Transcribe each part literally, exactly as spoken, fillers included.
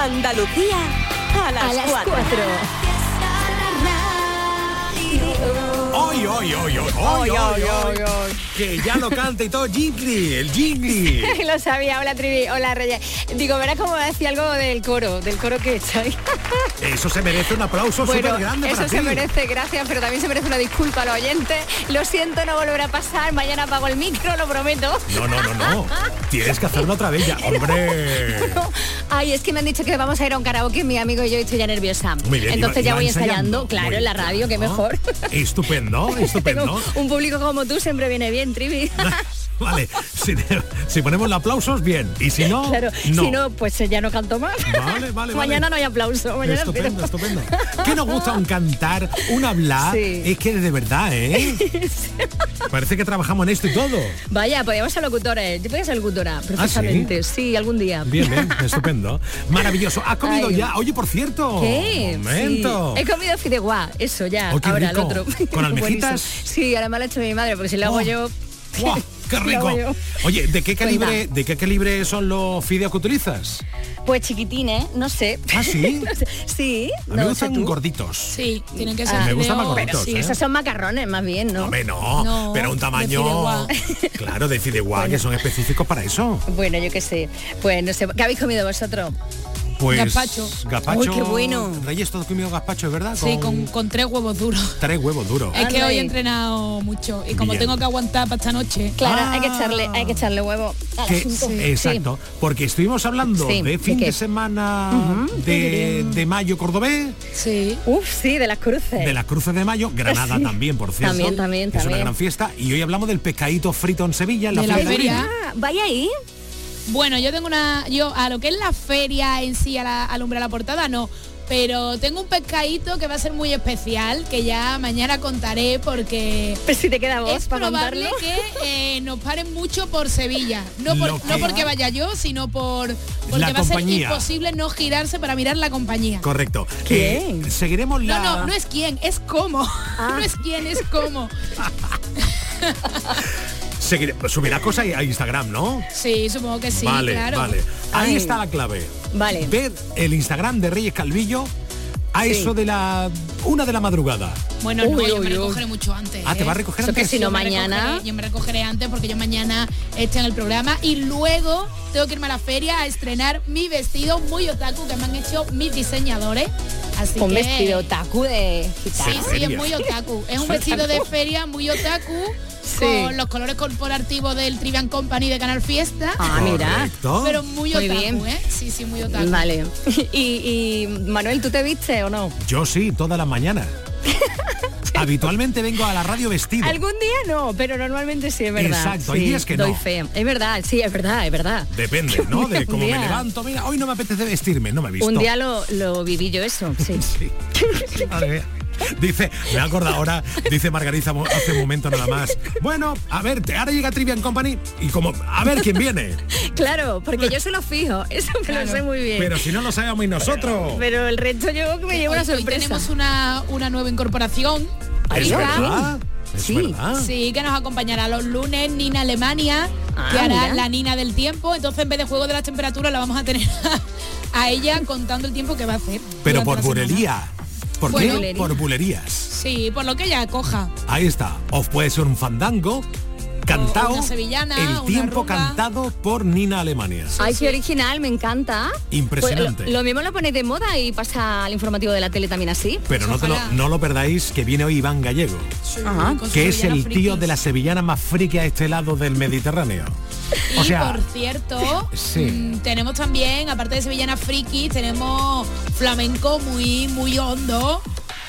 Andalucía a las, A las cuatro. cuatro. ¡Oy, oy, oy, oy, oy, oy, oy! Que ya lo canta y todo, Jingly, el Jingly. Lo sabía, hola Trivi, hola Reyes. Digo, verás como decía algo del coro, del coro que he hecho ahí. Eso se merece un aplauso Bueno, súper grande eso para se ti. merece, gracias, pero también se merece una disculpa a los oyentes. Lo siento, no volverá a pasar, mañana apago el micro, lo prometo. No, no, no, no. Tienes que hacerlo otra vez ya, hombre. Ay, es que me han dicho que vamos a ir a un karaoke, mi amigo y yo, y estoy ya nerviosa. Muy bien, Entonces iba- ya iba voy ensayando. ensayando, claro, Muy en la bien, radio, que ¿no? mejor. Estupendo, estupendo. Tengo un público como tú siempre viene bien, Trivi. Vale, si, si ponemos los aplausos, bien. Y si no, Claro, no. si no, pues ya no canto más. Vale, vale, Mañana vale. no hay aplauso. Mañana Estupendo, espero. estupendo. ¿Qué nos gusta un cantar, un hablar? Sí. Es que de verdad, ¿eh? Parece que trabajamos en esto y todo. Vaya, podríamos ser locutores. Yo podría ser locutora, precisamente. sí? algún día. Bien, bien, estupendo. Maravilloso. ¿Has comido Ay. ya? Oye, por cierto. ¿Qué? Momento. Sí. He comido fideuá, eso ya. Oh, qué ahora rico. el otro. ¿Con almejitas? Buenísimo. Sí, además lo ha hecho mi madre, porque si lo hago Oh. yo. ¡Guau! ¡Qué Lo rico! hago yo. Oye, ¿de qué Pues calibre, va. de qué calibre son los fideos que utilizas? Pues chiquitines, no sé. ¿Ah, sí? No sé. Sí. A mí no me sé gustan tú. gorditos. Sí, tienen que ser Ah, me gustan fideos- más gorditos, sí, ¿eh? Esos son macarrones, más bien, ¿no? Hombre, no, No, pero un de tamaño... fideuá. Claro, de fideuá, que son específicos para eso. Bueno, yo qué sé. Pues no sé. ¿Qué habéis comido vosotros? Pues Gazpacho. Gazpacho. Uy, qué bueno. Reyes, todo comido gazpacho, ¿es verdad? Sí, con, con tres huevos duros. tres huevos duros. Es que Anda hoy ahí. he entrenado mucho y como Bien. tengo que aguantar para esta noche. Claro, Ah. hay que echarle, hay que echarle huevo al Que- asunto. exacto, porque estuvimos hablando Sí, de ¿de fin qué? de semana de, de mayo cordobés, Sí. Uf, sí, de las cruces. de las cruces de mayo, Granada Sí. también, por cierto. También, también, Es una también. gran fiesta. Y hoy hablamos del pescadito frito en Sevilla, en la De la feria de feria. Abril. Ah, vaya ahí. Bueno, yo tengo una... Yo a lo que es la feria en sí, a la, alumbrar la portada, no. Pero tengo un pescadito que va a ser muy especial, que ya mañana contaré porque... Pues si te queda voz Es para probable contarlo. que eh, nos paren mucho por Sevilla. No, por- Lo que- no porque vaya yo, sino por porque La va a ser compañía. imposible no girarse para mirar la compañía. Correcto. ¿Quién? Eh, seguiremos la... No, no, no es quién, es cómo. Ah. No es quién, es cómo. Seguire- subirá cosas a Instagram, ¿no? Sí, supongo que sí, vale, claro. vale. Ahí Ay. está la clave. Vale. Ver el Instagram de Reyes Calvillo a Sí. eso de la una de la madrugada. Bueno, no, Uy, yo uy, me uy. recogeré mucho antes. Ah, ¿te ¿eh? vas a recoger Eso que antes? si no Yo me mañana- recogeré- yo me recogeré antes porque yo mañana estoy en el programa y luego tengo que irme a la feria a estrenar mi vestido muy otaku que me han hecho mis diseñadores. Así Un que... vestido otaku de Sí, gitana. sí, feria. es muy otaku. Es un Soy vestido de otaku. feria muy otaku Sí. con los colores corporativos del Trivian Company de Canal Fiesta. Ah, mira. Correcto. Pero muy Muy otaku, bien. ¿eh? Sí, sí, muy otaku. Vale. Y, y Manuel, ¿tú te viste o no? Yo sí, todas las mañanas. Habitualmente vengo a la radio vestido. Algún día no, pero normalmente sí, es verdad. Exacto, hay Sí, días que doy no. fe. Es verdad, sí, es verdad, es verdad. Depende, ¿no? De Un cómo me día- levanto. Mira, hoy no me apetece vestirme, no me he visto. Un día lo, lo viví yo eso, sí. Sí. Madre mía. Dice, me acuerdo ahora, dice Margarita mo- hace un momento nada más. Bueno, a ver, te- ahora llega Trivian Company y como, a ver quién viene. Claro, porque yo se lo fijo, eso me lo sé muy bien. Pero si no lo sabemos y nosotros. Pero el resto yo que me llevo una Hoy- hoy sorpresa. tenemos una, una nueva incorporación. Es fija. verdad. Es Sí. verdad. Sí, que nos acompañará los lunes Nina Alemania, Ah, que hará mira. la Nina del tiempo. Entonces, en vez de juego de las temperaturas, la vamos a tener a, a ella contando el tiempo que va a hacer. Pero durante por la semana. bulería. ¿Por Bueno. qué? Bulería. Por bulerías. Sí, por lo que ella coja. Ahí está. O puede ser un fandango cantado. una sevillana, el una tiempo rumba. cantado por Nina Alemania. Ay, qué original, me encanta. Impresionante. Pues lo, lo mismo lo ponéis de moda y pasa al informativo de la tele también así. Pero no, te lo, Ojalá. no lo perdáis, que viene hoy Iván Gallego, Ajá. Con su que es sevillana el tío frikis. de la sevillana más friki a este lado del Mediterráneo. Y O sea, por cierto, sí. mm, tenemos también, aparte de sevillana friki, tenemos flamenco muy, muy hondo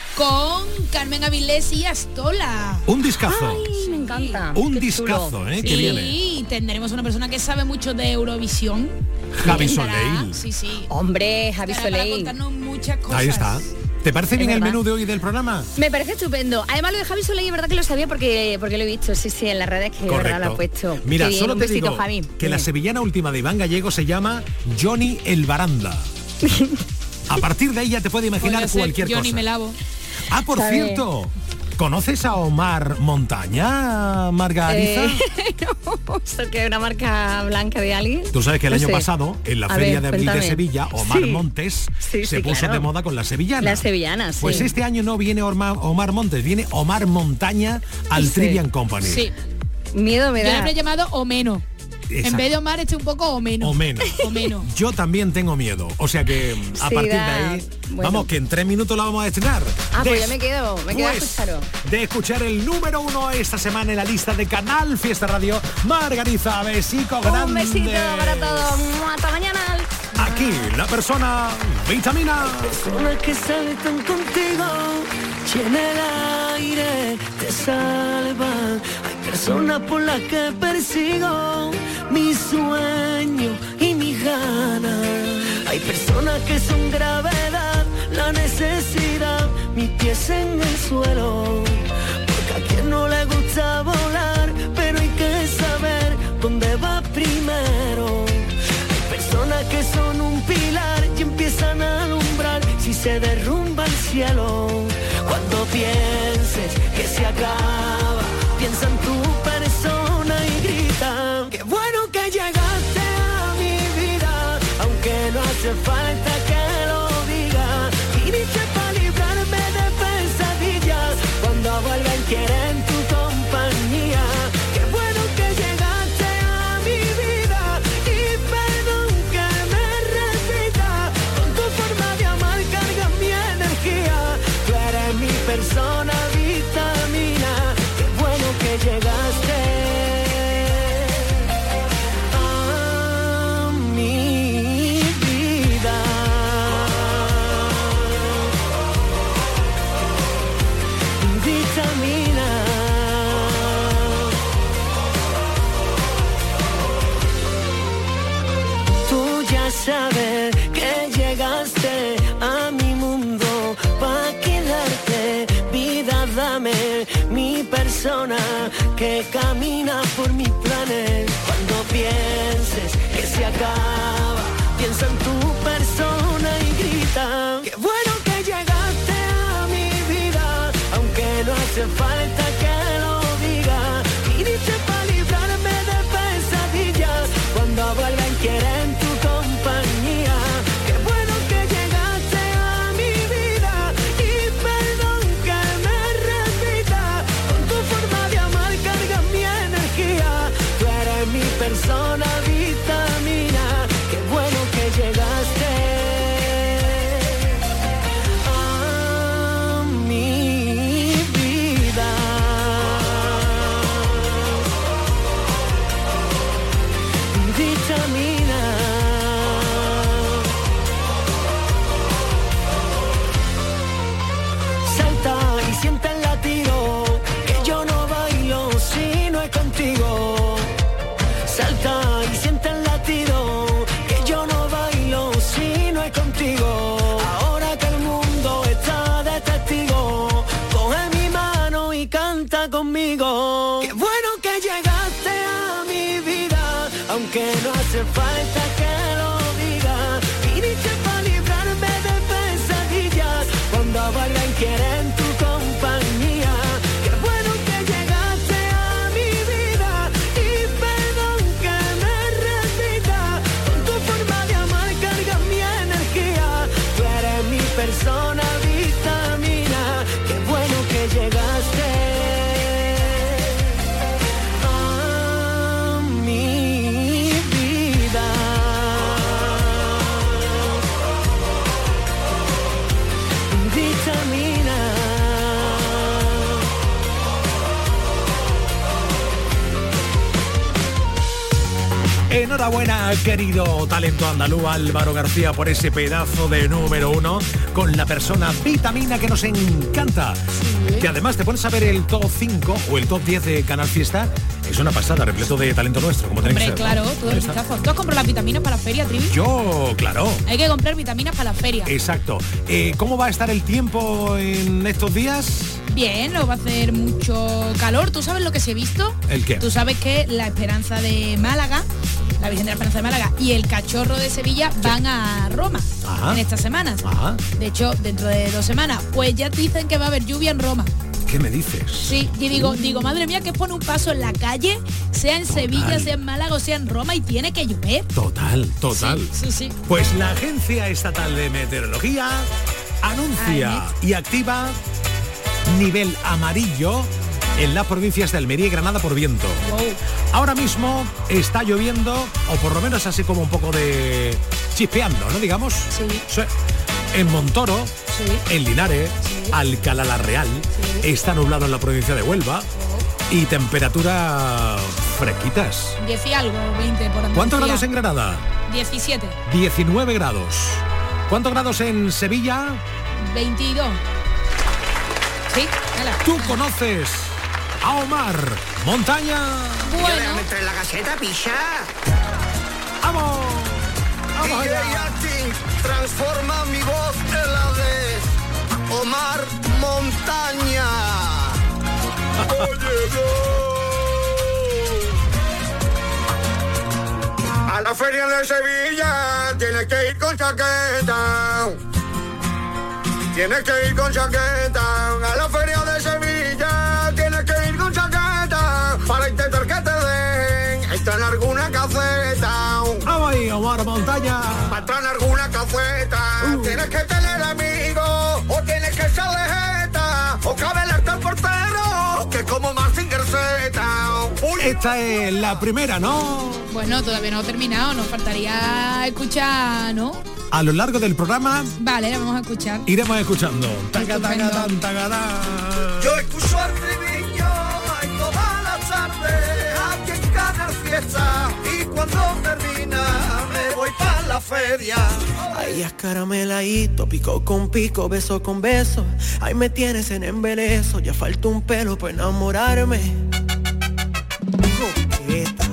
con Carmen Avilés y Astola. un discazo. Ay, me encanta. un Qué discazo, chulo. ¿eh? Que viene. Y tendremos una persona que sabe mucho de Eurovisión. Javi Que estará- Soleil. Sí, sí. Hombre, Javi Estará para Soleil. contarnos muchas cosas. Ahí está. ¿Te parece Es bien el verdad. menú de hoy del programa? Me parece estupendo. Además lo de Javi Soleil es verdad que lo sabía porque porque lo he visto, sí, sí, en las redes que de verdad lo ha puesto. Mira, Qué bien, solo un te besito, digo Javi. que la Dime. sevillana última de Iván Gallego se llama Johnny el Baranda. A partir de ahí ya te puede imaginar Podría ser cualquier Yo ni cosa. me lavo. Ah, por Está cierto, ¿Conoces a Omar Montaña, Margarita? Eh, no, ¿esto que es una marca blanca de alguien? Tú sabes que el No año sé. pasado, en la A Feria ver, de Abril cuéntame. de Sevilla, Omar Sí. Montes Sí, se sí, puso claro. de moda con la sevillana. La sevillana, sí. Pues este año no viene Omar, Omar Montes, viene Omar Montaña al Sí. Trivian Company. Sí, Miedo me yo le da. habré llamado o menos. Exacto. En vez de Omar, este un poco o menos. O menos. O menos. Yo también tengo miedo. O sea que a Sí, partir da- de ahí, bueno. vamos, que en tres minutos la vamos a estrenar. Ah, pues ya me quedo, me quedo a Después escucharos. de escuchar el número uno esta semana en la lista de Canal Fiesta Radio, Margarita, besico grande. Un besito para todos. Hasta mañana. Aquí, la persona vitamina. Personas que saltan contigo, llena el aire, te salvan. Hay personas por las que persigo mi sueño y mis ganas. Hay personas que son gravedad, la necesidad, mis pies en el suelo. Porque a quien no le gusta volar, pero hay que saber dónde va primero. Personas que son un pilar y empiezan a alumbrar si se derrumba el cielo. Cuando pienses que se acaba, piensa en tu persona y grita: qué bueno que llegaste a mi vida, aunque no hace falta que lo diga. Viniste para librarme de pesadillas cuando alguien quiere en tu compañía. Qué bueno que llegaste a mi vida y perdón que me repita. Con tu forma de amar carga mi energía. Tú eres mi persona vitamina. Qué bueno que llegaste a mi vida. Vitamina. Tú ya sabes que llegaste a mi mundo para quedarte. Vida, dame mi persona que camina por mis planes. Cuando pienses que se acaba, piensa en tu persona y grita: qué bueno que llegaste a mi vida, aunque no hace falta que lo diga. Viniste para librarme de pesadillas cuando alguien quiere en tu compañía. Qué bueno que llegaste a mi vida y perdón que me repita. Con tu forma de amar carga mi energía. Tú eres mi persona vitamina. Qué bueno que llegaste a mi vida. Vitamina. Salta y siente el latido, que yo no bailo si no es contigo. Salta y siente el latido, que yo no bailo si no es contigo. Ahora que el mundo está de testigo, coge mi mano y canta conmigo. Qué bueno que llegaste a mi vida, aunque no hace falta que lo diga. Viniste para librarme de pesadillas cuando alguien quiere en tu compañía. Qué bueno que llegaste a mi vida y perdón que me repita. Con tu forma de amar carga mi energía. Tú eres mi persona vitamina. Qué bueno que llegaste a mi vida. Vitamina. Enhorabuena, querido talento andaluz Álvaro García, por ese pedazo de número uno con la persona vitamina que nos encanta. Que además te pones a ver el top cinco o el top diez de Canal Fiesta. Es una pasada, repleto de talento nuestro, como tenéis Hombre, que ser, ¿no? claro, tú Ahí eres está. vistazo. ¿Tú has comprado las vitaminas para la feria, Trivi? Yo, claro. Hay que comprar vitaminas para la feria. Exacto. Eh, ¿Cómo va a estar el tiempo en estos días? Bien, no va a hacer mucho calor. ¿Tú sabes lo que se ha visto? ¿El qué? Tú sabes que la Esperanza de Málaga, la Virgen de la Esperanza de Málaga y el Cachorro de Sevilla van a Roma Ajá. en estas semanas. Ajá. De hecho, dentro de dos semanas, pues ya dicen que va a haber lluvia en Roma. ¿Qué me dices? Sí, y digo, digo, madre mía, que pone un paso en la calle, sea en Sevilla, total, sea en Málaga o sea en Roma, y tiene que llover. Total, total. Sí, sí, sí. Pues la Agencia Estatal de Meteorología anuncia Ay, y activa nivel amarillo en las provincias de Almería y Granada por viento. Wow. Ahora mismo está lloviendo, o por lo menos así como un poco de chispeando, ¿no? Digamos. Sí. Sí. En Montoro, sí, en Linares, sí, Alcalá la Real, sí, está nublado en la provincia de Huelva, oh, y temperaturas fresquitas. diez y algo, veinte por Andalucía. ¿Cuántos grados en Granada? diecisiete. diecinueve grados. ¿Cuántos grados en Sevilla? veintidós. Sí, dale. ¿Tú conoces a Omar Montaña? Bueno. Yo déjame entrar en la caseta, picha. ¡Vamos! ¡Vamos allá! Transforma mi voz en la de Omar Montaña. Oye, no. A la feria de Sevilla tienes que ir con chaqueta. Tienes que ir con chaqueta. A la feria de Sevilla tienes que ir con chaqueta para intentar que te den esta en alguna caseta. ¡Vamos ahí, Omar Montaña! Para entrar en alguna caseta uh. tienes que tener amigos, o tienes que ser de jeta, o cabelarte al portero, que como Mazinger Z. Esta es la primera, ¿no? Bueno, todavía no ha terminado, nos faltaría escuchar, ¿no? A lo largo del programa. Vale, la vamos a escuchar. Iremos escuchando. Taca, taca, tan, taca, tan. Yo escucho al triviño en todas las tardes, aquí en Canal Fiesta, y cuando termina me voy para la feria. Ay, es carameladito, pico con pico, beso con beso. Ahí me tienes en embeleso, ya falta un pelo para enamorarme. Coqueta.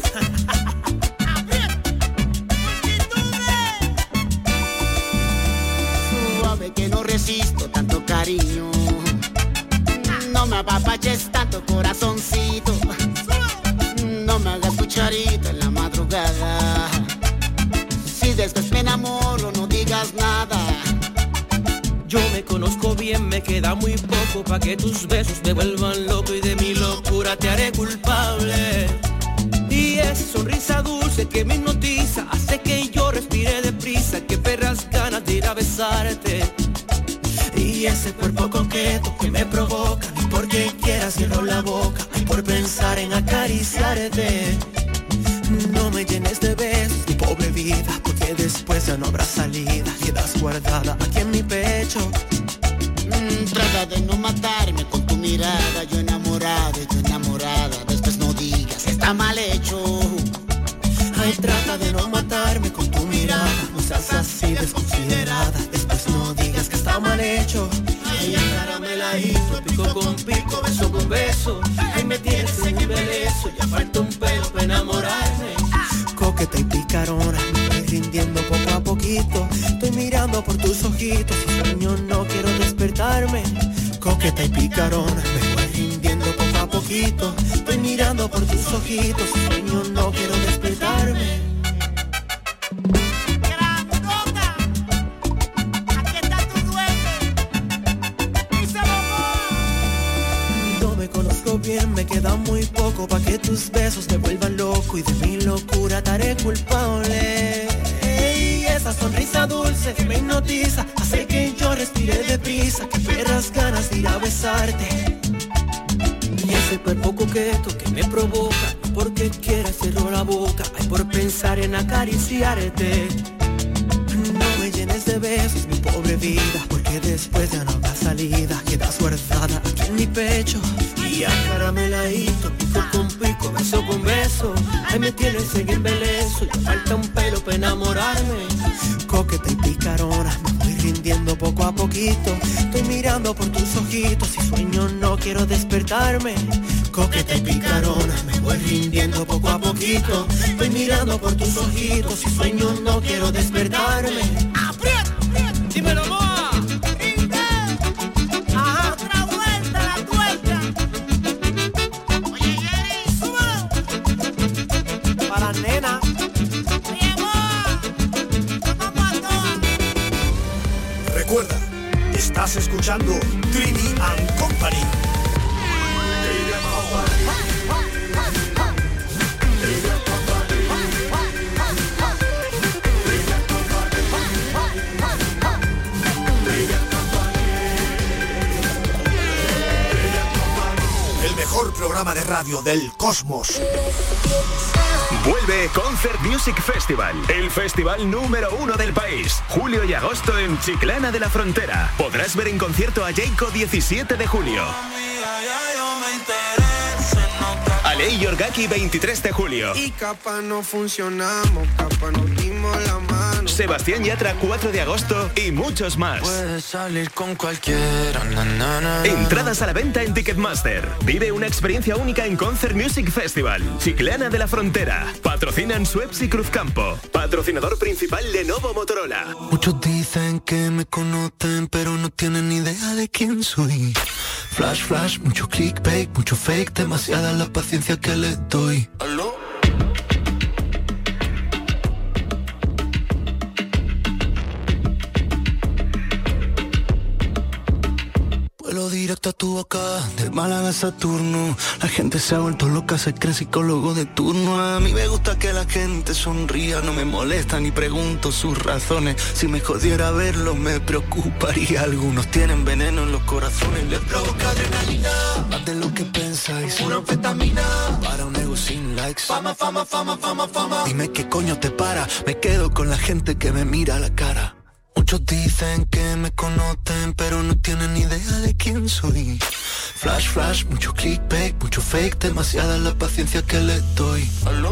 Suave que no resisto tanto cariño. No me apapaches tanto, corazoncito. No me hagas cucharita en la madrugada. Si después me enamoro, no digas nada. Yo me conozco bien, me queda muy poco pa' que tus besos me vuelvan loco, y de mi locura te haré culpable. Y esa sonrisa dulce que me hipnotiza hace que yo respire deprisa, que perras ganas de ir a besarte. Y ese cuerpo coqueto que me provoca, ni porque quieras cierro la boca, ay, por pensar en acariciarte. No me llenes de besos, mi pobre vida, porque después ya no habrá salida. Quedas guardada aquí en mi pecho. Mm, trata de no matarme con tu mirada, yo enamorada, yo enamorada. Después no digas que está mal hecho. Ay, trata de no matarme con tu mirada, no seas así desconsiderada. Después no digas que está mal hecho. Ay, caramela hizo, pico con pico, beso con beso. Ay, me tienes en embeleso, ya falta un pelo para enamorarme. Coqueta y picarona, me voy rindiendo poco a poquito. Estoy mirando por tus ojitos, y sueño no quiero despertarme. Coqueta y picarona, me voy rindiendo poco a poquito. Estoy mirando por tus ojitos, y sueño no quiero despertarme. Bien, me queda muy poco pa' que tus besos me vuelvan loco, y de mi locura te haré culpable. Ey, esa sonrisa dulce que me hipnotiza hace que yo respire deprisa, que perras ganas de ir a besarte. Y ese cuerpo coqueto que me provoca, no porque quiera cerrar la boca, ay, por pensar en acariciarte. No me llenes de besos, mi pobre vida, porque después ya no habrá salida. Quedas guardada aquí en mi pecho. Y acarameladito, pico con pico, beso con beso. Ay, me tienes en embeleso, ya falta un pelo para enamorarme. Coqueta y picarona, me voy rindiendo poco a poquito. Estoy mirando por tus ojitos, y sueño no quiero despertarme. Coqueta y picarona, me voy rindiendo poco a poquito. Estoy mirando por tus ojitos, y sueño no quiero despertarme. ¡Aprieta! ¡Dímelo, Moa! Recuerda, estás escuchando Trini and Company. Mejor programa de radio del cosmos. Vuelve Concert Music Festival, el festival número uno del país. Julio y agosto en Chiclana de la Frontera. Podrás ver en concierto a Jayco diecisiete de julio. Alei y Orgaki veintitrés de julio. Y capa no funcionamos, capa nos dimos la mano. Sebastián Yatra cuatro de agosto y muchos más. Puedes salir con cualquiera. Na, na, na, na. Entradas a la venta en Ticketmaster. Vive una experiencia única en Concert Music Festival. Chiclana de la Frontera. Patrocinan Suez y Cruzcampo. Patrocinador principal Lenovo Motorola. Muchos dicen que me conocen, pero no tienen ni idea de quién soy. Flash, flash, mucho clickbait, mucho fake, demasiada la paciencia que le doy. ¿Aló? Vuelo directo a tu boca, del Málaga a Saturno. La gente se ha vuelto loca, se cree psicólogo de turno. A mí me gusta que la gente sonría, no me molesta ni pregunto sus razones. Si me jodiera verlo me preocuparía. Algunos tienen veneno en los corazones, les provoca adrenalina, más de lo que pensáis. Una anfetamina para un ego sin likes. Fama, fama, fama, fama, fama. Dime qué coño te para, me quedo con la gente que me mira a la cara. Muchos dicen que me conocen, pero no tienen ni idea de quién soy. Flash, flash, mucho clickbait, mucho fake, demasiada la paciencia que le doy. ¿Aló?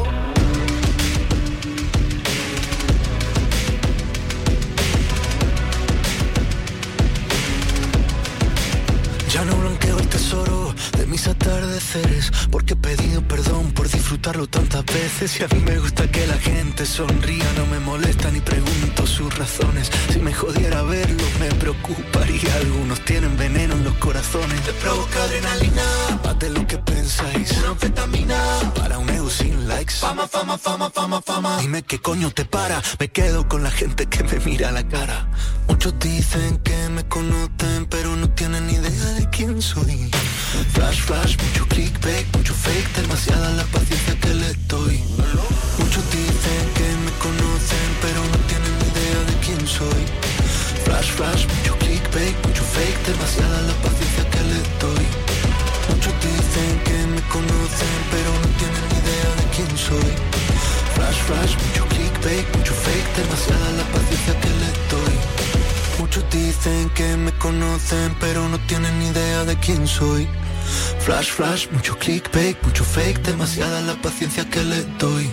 Ya no blanqueo el tesoro de mis atardeceres, porque he pedido perdón por disfrutarlo tantas veces. Y a mí me gusta que la gente sonría, no me molesta ni pregunto sus razones. Si me jodiera verlo me preocuparía. Algunos tienen veneno en los corazones, les provoca adrenalina, más de lo que pensáis. Una anfetamina para un ego sin likes. Fama, fama, fama, fama, fama. Dime qué coño te para, me quedo con la gente que me mira a la cara. Muchos dicen que me conocen, pero no tienen ni idea de quién soy. Flash, flash, mucho clickbait, mucho fake, demasiada la paciencia que le doy. Muchos dicen que me conocen, pero no tienen ni idea de quién soy. Flash, flash, mucho clickbait, mucho fake, demasiada la paciencia que le doy. Muchos dicen que me conocen, pero no tienen ni idea de quién soy. Flash, flash, mucho clickbait, mucho fake, demasiada la paciencia que le doy. Muchos dicen que me conocen, pero no tienen ni idea de quién soy. Flash, flash, mucho clickbait, mucho fake, demasiada la paciencia que le doy.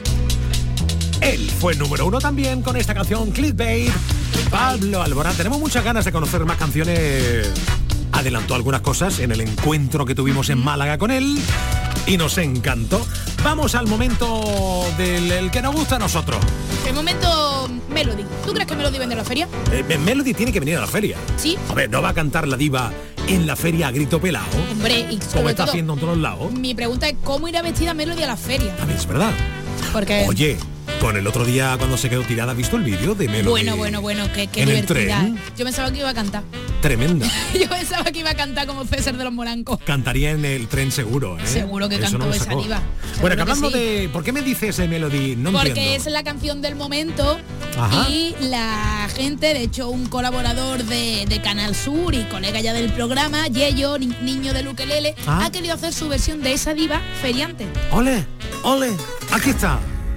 Él fue número uno también con esta canción, Clickbait. Pablo Alborán. Tenemos muchas ganas de conocer más canciones. Adelantó algunas cosas en el encuentro que tuvimos en Málaga con él y nos encantó. Vamos al momento del el que nos gusta a nosotros. El momento Melody. ¿Tú crees que Melody vende a la feria? Eh, Melody tiene que venir a la feria. Sí. A ver, ¿no va a cantar la diva en la feria a grito pelado? Hombre, y como está todo, haciendo en todos lados. Mi pregunta es ¿cómo irá vestida Melody a la feria? También es verdad. Porque Oye, con el otro día cuando se quedó tirada, ¿has visto el vídeo de Melody? Bueno, bueno, bueno, qué, qué en divertida. el tren. Yo pensaba que iba a cantar. Tremenda. Yo pensaba que iba a cantar como César de los Morancos. Cantaría en el tren seguro, ¿eh? Seguro que Eso cantó no lo esa sacó. diva. Bueno, que Seguro que hablando sí. de... ¿Por qué me dices ese Melody? No Porque entiendo. es la canción del momento. Ajá. Y la gente, de hecho un colaborador de, de Canal Sur y colega ya del programa, Yeyo, ni- niño del ukelele, Ah. ha querido hacer su versión de esa diva feriante. Ole, ole, aquí está.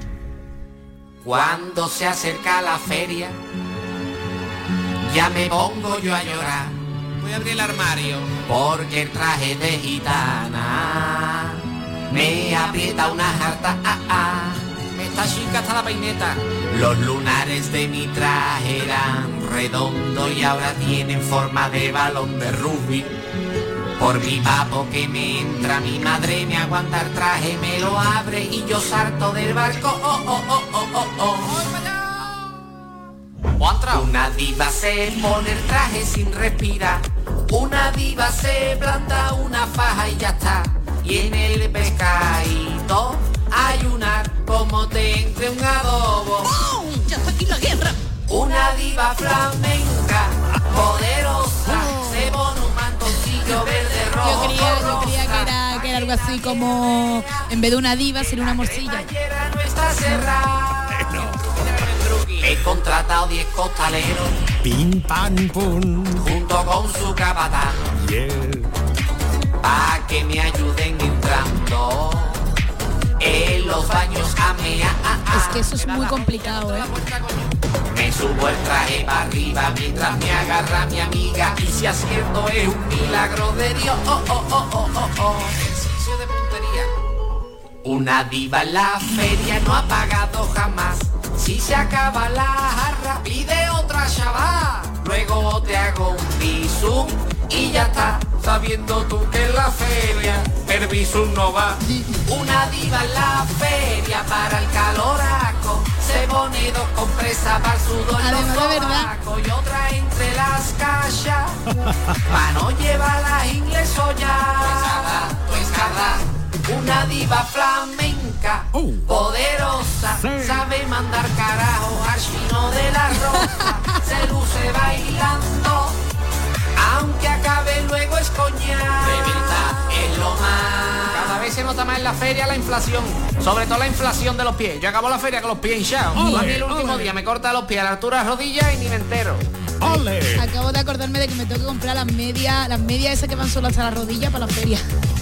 Cuando se acerca la feria, ya me pongo yo a llorar. Voy a abrir el armario. Porque el traje de gitana me aprieta una jarta. Ah, ah. Me está chica hasta la peineta. Los lunares de mi traje eran redondos y ahora tienen forma de balón de rugby. Por mi papo que me entra, mi madre me aguanta el traje, me lo abre y yo salto del barco. Oh, oh, oh, oh, oh, oh. Una diva se pone el traje sin respirar. Una diva se planta una faja y ya está. Y en el pescadito ayunar como te entre un adobo. ¡Oh! ¡Ya está aquí la guerra! Una diva flamenca, poderosa, se pone un mantoncillo verde, rojo, Yo creía, yo rosa. creía que era, que era algo así como, en vez de una diva, sería una morcilla. He contratado diez costaleros. Pim, pam, pum. Junto con su capataz. Yeah. Pa' que me ayuden entrando en los baños a mear. Es que eso es muy complicado, ¿eh? Me subo el traje para arriba mientras me agarra mi amiga. Y si acierto es un milagro de Dios. Oh, oh, oh, oh, oh, oh. Ejercicio de puntería. Una diva en la feria no ha pagado jamás. Si se acaba la jarra, pide otra chaval. Luego te hago un visum y ya está. Sabiendo tú que en la feria el visum no va. Una diva en la feria para el caloraco. Se pone dos compresas para el sudor. Además, de verdad. Y otra entre las cajas. Pa' no llevar la inglesoya. Pues cada una diva flamenca, uh, poderosa, sí, sabe mandar carajo al chino de la rosa. Se luce bailando, aunque acabe luego es coña. De verdad es lo más. Cada vez se nota más en la feria la inflación, sobre todo la inflación de los pies. Yo acabo la feria con los pies hinchados. A mí el último ole. día me corta los pies a la altura de las rodillas y ni me entero. ¡Ole! Acabo de acordarme de que me tengo que comprar las medias, las medias esas que van solo hasta la rodilla para la feria.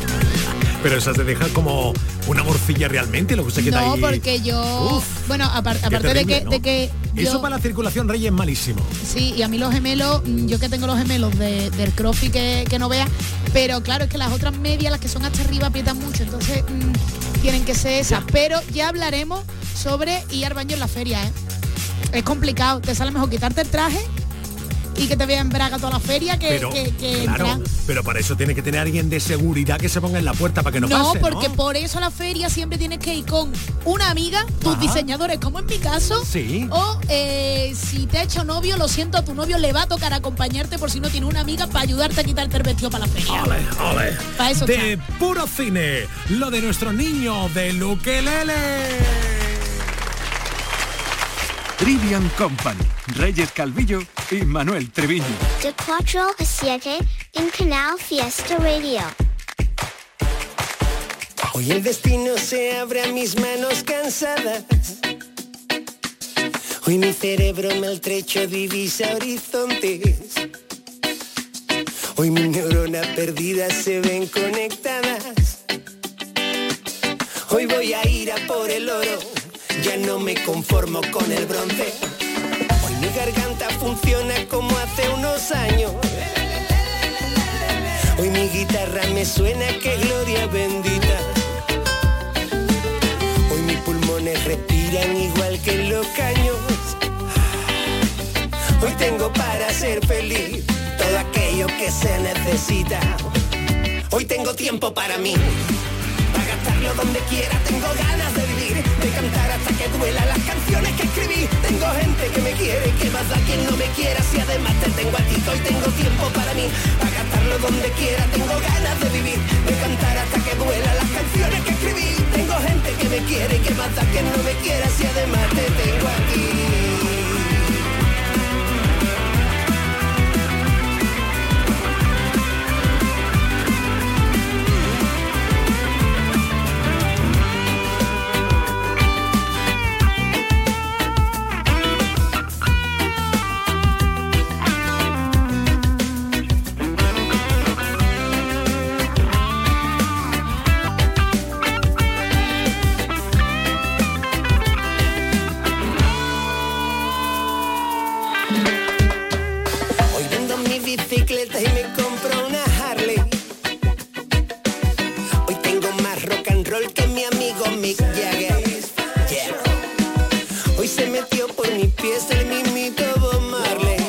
Pero esas te dejan como una morcilla realmente, lo que se queda no, ahí. No, porque yo... Uf, bueno, apar, aparte terrible, de que... ¿no? de que Eso yo, para la circulación, Rey, es malísimo. Sí, y a mí los gemelos, yo que tengo los gemelos de, del crossfit que, que no veas, pero claro, es que las otras medias, las que son hasta arriba, aprietan mucho, entonces mmm, tienen que ser esas. Ya. Pero ya hablaremos sobre ir al baño en la feria, ¿eh? Es complicado, te sale mejor quitarte el traje y que te vea en braga toda la feria que, pero, que, que claro, entrar. Pero para eso tiene que tener alguien de seguridad que se ponga en la puerta para que no, no pase, porque ¿no? por eso a la feria siempre tienes que ir con una amiga, tus Ajá. diseñadores, como en mi caso. Sí. O eh, si te ha hecho novio, lo siento, a tu novio le va a tocar acompañarte por si no tiene una amiga para ayudarte a quitarte el vestido para la feria. Ole, ole. Para eso de está. Puro cine, lo de nuestro niño del ukelele. Trivian Company, Reyes Calvillo y Manuel Treviño. De cuatro a siete en Canal Fiesta Radio. Hoy el destino se abre a mis manos cansadas. Hoy mi cerebro maltrecho divisa horizontes. Hoy mis neuronas perdidas se ven conectadas. Hoy voy a ir a por el oro. Ya no me conformo con el bronce. Hoy mi garganta funciona como hace unos años. Hoy mi guitarra me suena que gloria bendita. Hoy mis pulmones respiran igual que en los caños. Hoy tengo para ser feliz todo aquello que se necesita. Hoy tengo tiempo para mí, para gastarlo donde quiera. Tengo ganas de vivir, de cantar hasta que duela las canciones que escribí. Tengo gente que me quiere, que más da quien no me quiera. Si además te tengo a ti, hoy tengo tiempo para mí, para gastarlo donde quiera. Tengo ganas de vivir, de cantar hasta que duela las canciones que escribí. Tengo gente que me quiere, que más da quien no me quiera. Si además te tengo a ti. Bicicleta y me compro una Harley. Hoy tengo más rock and roll que mi amigo Mick Jagger. Yeah. Hoy se metió por mis pies el mismito Bob Marley.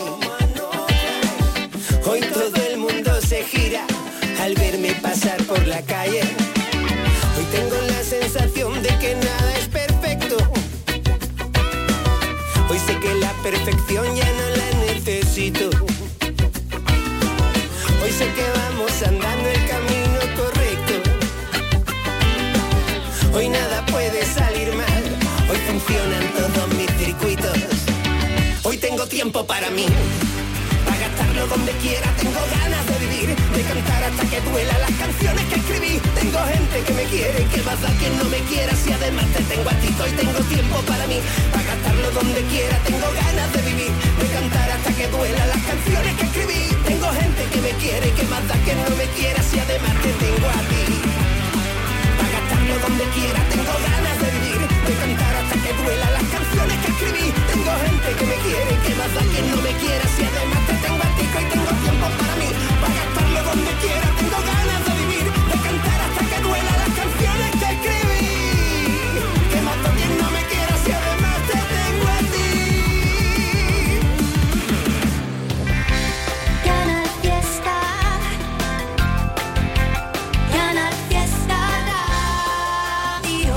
Hoy todo el mundo se gira al verme pasar por la calle. Hoy tengo la sensación de que nada es perfecto. Hoy sé que la perfección ya no la necesito. Hoy sé que vamos andando el camino correcto. Hoy nada puede salir mal. Hoy funcionan todos mis circuitos. Hoy tengo tiempo para mí, para gastar gastarlo donde quiera. Tengo ganas de vivir, de cantar hasta que duela las canciones que escribí. Tengo gente que me quiere, que más da quien no me quiera. Si además te tengo a ti, hoy tengo tiempo para mí, para gastarlo donde quiera. Tengo ganas de vivir, de cantar hasta que duela las canciones que escribí. Tengo gente que me quiere, que más da quien no me quiera. Si además te tengo a ti, para gastarlo donde quiera. Tengo ganas de vivir, de cantar hasta que duela las canciones que escribí. Tengo gente que me quiere, que más da quien no me quiera. Si además te tengo a ti, hoy tengo tiempo para mí, para gastarlo donde quiera. Tengo ganas de vivir, de cantar hasta que duela las canciones que escribí. Que más da quien no me quiera. Si además te tengo a ti. Canal Fiesta, Canal Fiesta Radio.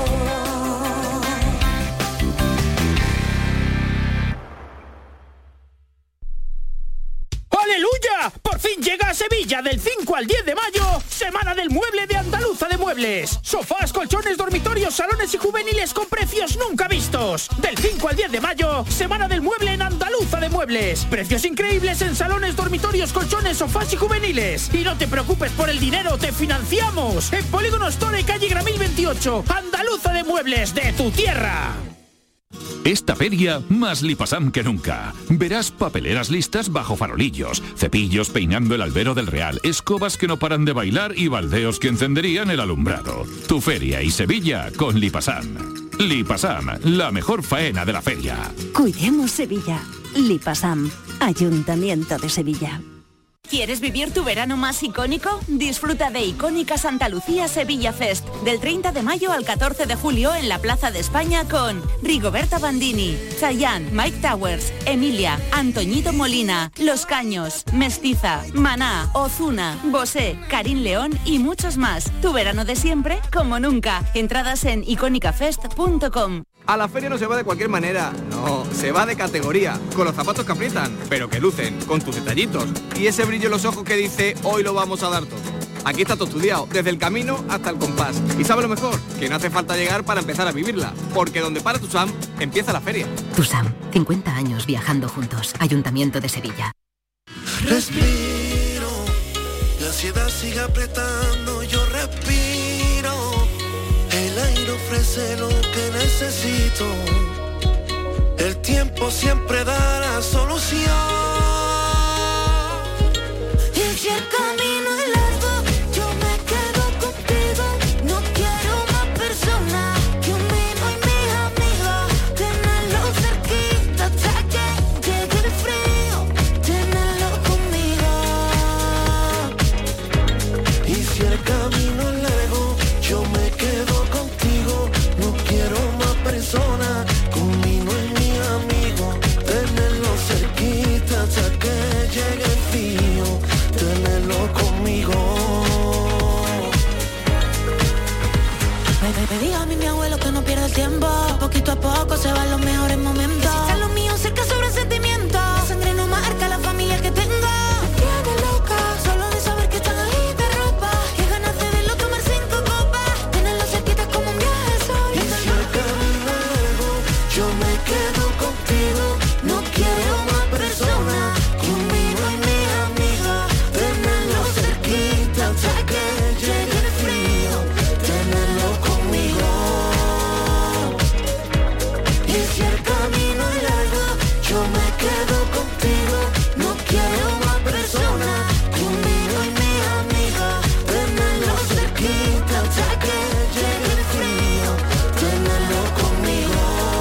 ¡Aleluya! Por fin llega a Sevilla del cinco al diez de mayo, Semana del Mueble de Andaluza de Muebles. Sofás, colchones, dormitorios, salones y juveniles con precios nunca vistos. Del cinco al diez de mayo, Semana del Mueble en Andaluza de Muebles. Precios increíbles en salones, dormitorios, colchones, sofás y juveniles. Y no te preocupes por el dinero, te financiamos. En Polígono Store, calle Gramil veintiocho, Andaluza de Muebles, de tu tierra. Esta feria, más Lipasam que nunca. Verás papeleras listas bajo farolillos, cepillos peinando el albero del Real, escobas que no paran de bailar y baldeos que encenderían el alumbrado. Tu feria y Sevilla con Lipasam. Lipasam, la mejor faena de la feria. Cuidemos Sevilla. Lipasam, Ayuntamiento de Sevilla. ¿Quieres vivir tu verano más icónico? Disfruta de Icónica Santa Lucía Sevilla Fest, del treinta de mayo al catorce de julio en la Plaza de España con Rigoberta Bandini, Chayanne, Mike Towers, Emilia, Antoñito Molina, Los Caños, Mestiza, Maná, Ozuna, Bosé, Karim León y muchos más. Tu verano de siempre como nunca. Entradas en icónica fest punto com. A la feria no se va de cualquier manera, no, se va de categoría, con los zapatos que aprietan, pero que lucen, con tus detallitos, y ese brillo en los ojos que dice, hoy lo vamos a dar todo. Aquí está todo estudiado, desde el camino hasta el compás. Y sabe lo mejor, que no hace falta llegar para empezar a vivirla, porque donde para Tusam, empieza la feria. Tusam, cincuenta años viajando juntos, Ayuntamiento de Sevilla. Respiro, la ansiedad sigue apretando, yo respiro. El aire ofrece lo que necesito. El tiempo siempre da la solución. Y si el camino es largo, yo me quedo contigo. No quiero más personas que un vino y mis amigos. Tenerlo cerquita hasta que llegue el frío. Tenerlo conmigo. Y si el camino es largo, yo me quedo contigo. No quiero más personas conmigo y mi amigo. Tenerlo cerquita hasta que llegue el frío. Tenerlo conmigo. Me, me dijo a mí mi abuelo que no pierda el tiempo. Poquito a poco se van los mejores momentos. Si están los míos cerca sobre sentimientos. La sangre no marca la familia que tengo. Me tiene loca, solo de saber que están ahí de ropa. Qué ganas de verlo tomar cinco copas. Tenerlo cerquita como un viaje solo. Y si el camino es largo, yo me quedo contigo. No quiero más personas conmigo y mi amiga. Tenerlo cerquita hasta que llegue el frío. Tenerlo conmigo. Y si el camino es largo, yo me quedo contigo. No quiero más personas conmigo y mi amiga. Tenerlo cerquita hasta que llegue el frío. Tenerlo conmigo.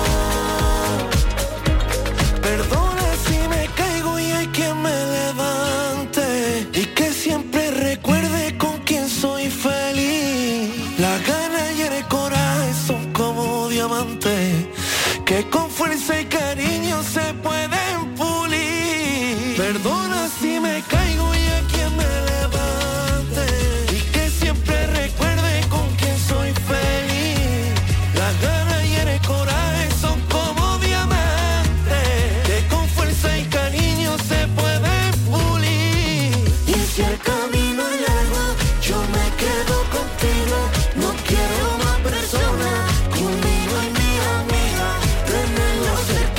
Perdona si me caigo y hay quien me levante. Y que siempre recuerde con quién soy feliz. La gana y el coraje son como diamantes que con fuerza y cariño se pueden pulir. Perdona si me caigo y a quien me levante. Y que siempre recuerde con quién soy feliz. La gana y el coraje son como diamantes que con fuerza y cariño se pueden pulir. Y si el camino es largo, yo me quedo contigo. No quiero más personas conmigo y mi amiga. Tenerlo cerca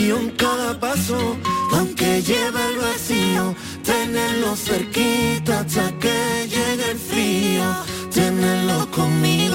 confío en cada paso, aunque lleve el vacío, tenerlo cerquita hasta que llegue el frío, tenerlo conmigo.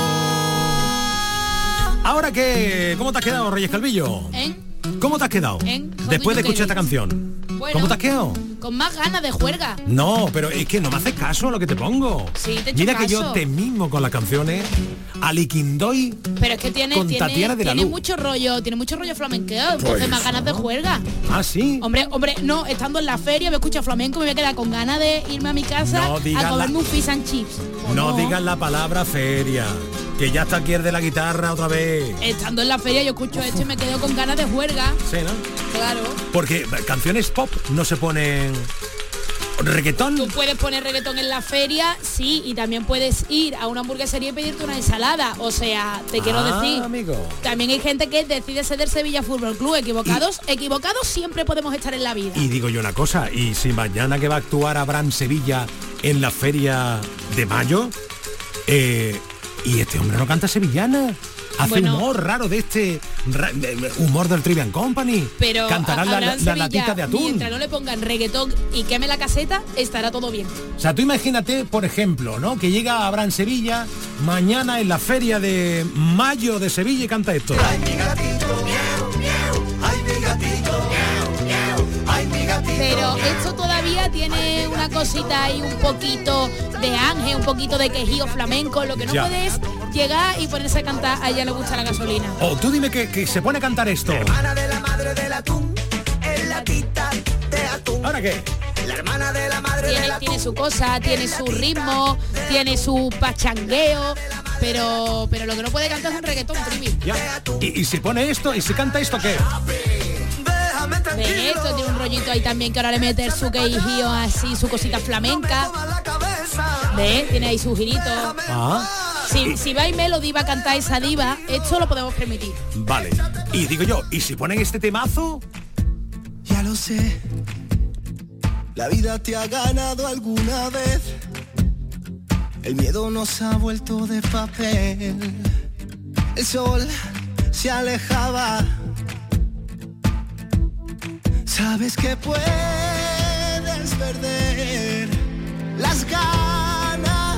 Ahora que, ¿cómo te has quedado, Reyes Calvillo? ¿Eh? ¿Cómo te has quedado? ¿Eh? Después de escuchar esta canción. Bueno, ¿Cómo te has quedado? Con más ganas de juerga. No, pero es que no me haces caso a lo que te pongo. Sí, te he hecho Mira que caso. yo te mismo con las canciones. Aliquindoy. Pero es que tiene, Con tiene, Tatiana de la tiene Luz. mucho rollo, tiene mucho rollo flamenqueo, entonces Pues más ganas de juerga. Ah, sí. Hombre, hombre, no, estando en la feria me escucha flamenco, me voy a quedar con ganas de irme a mi casa No digas a comerme la- un fish and chips. ¿O No digas la palabra feria, que ya está aquí el de la guitarra otra vez. Estando en la feria yo escucho esto y me quedo con ganas de juerga. Sí, ¿no? Claro. Porque canciones pop no se ponen reggaetón. Tú puedes poner reggaetón en la feria, sí, y también puedes ir a una hamburguesería y pedirte una ensalada. O sea, te quiero Ah, decir. amigo. También hay gente que decide ser del Sevilla Fútbol Club. Equivocados, equivocados siempre podemos estar en la vida. Y digo yo una cosa, y si mañana que va a actuar Abraham Sevilla en la feria de mayo, eh, y este hombre no canta sevillana, hace Bueno. humor raro de este ra- de- humor del Trivian Company, Pero cantará a- la, la- Abraham la Sevilla, latita de atún. mientras no le pongan reggaetón y queme la caseta, estará todo bien. O sea, tú imagínate, por ejemplo, ¿no? Que llega Abraham Sevilla mañana en la feria de mayo de Sevilla y canta esto. Ay, mi gatito, miau, miau. Ay, mi gatito, miau, miau. Ay, mi gatito. Pero esto todavía tiene una cosita ahí, un poquito de ángel, un poquito de quejío flamenco. Lo que no Ya. puede es llegar y ponerse a cantar a ella le gusta la gasolina. O tú dime que, que se pone a cantar esto. Hermana de la madre del atún, es latita de atún. ¿Ahora qué? La hermana de la madre Tiene, del atún. tiene su cosa, tiene su ritmo, tiene su pachangueo, pero pero lo que no puede cantar es un reggaetón, Trivi. Ya. Y, y se pone esto y se canta esto, ¿qué? Déjame De tranquilo. esto tiene un rollito ahí también que ahora le mete su quejío así, su cosita flamenca. La cabeza. ¿Ves? Tiene ahí su girito. Ah, Si, si va y Melody va a cantar esa diva, esto lo podemos permitir. vale. Y digo yo, ¿y si ponen este temazo? Ya lo sé. La vida te ha ganado alguna vez. El miedo nos ha vuelto de papel. El sol se alejaba. Sabes que puedes perder las ganas.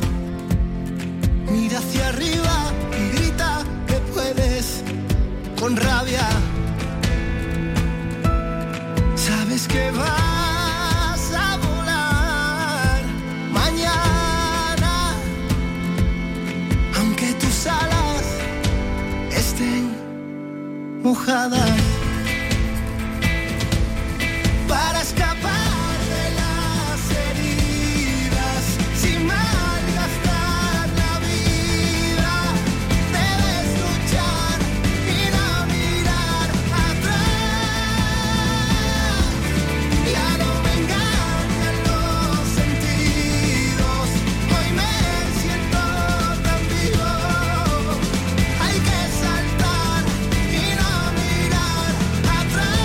Mira hacia arriba y grita que puedes con rabia. Sabes que vas a volar mañana, aunque tus alas estén mojadas. Para escapar de las heridas, sin malgastar la vida, debes luchar y no mirar atrás. Ya no me engañan los sentidos, hoy me siento tan vivo. Hay que saltar y no mirar atrás.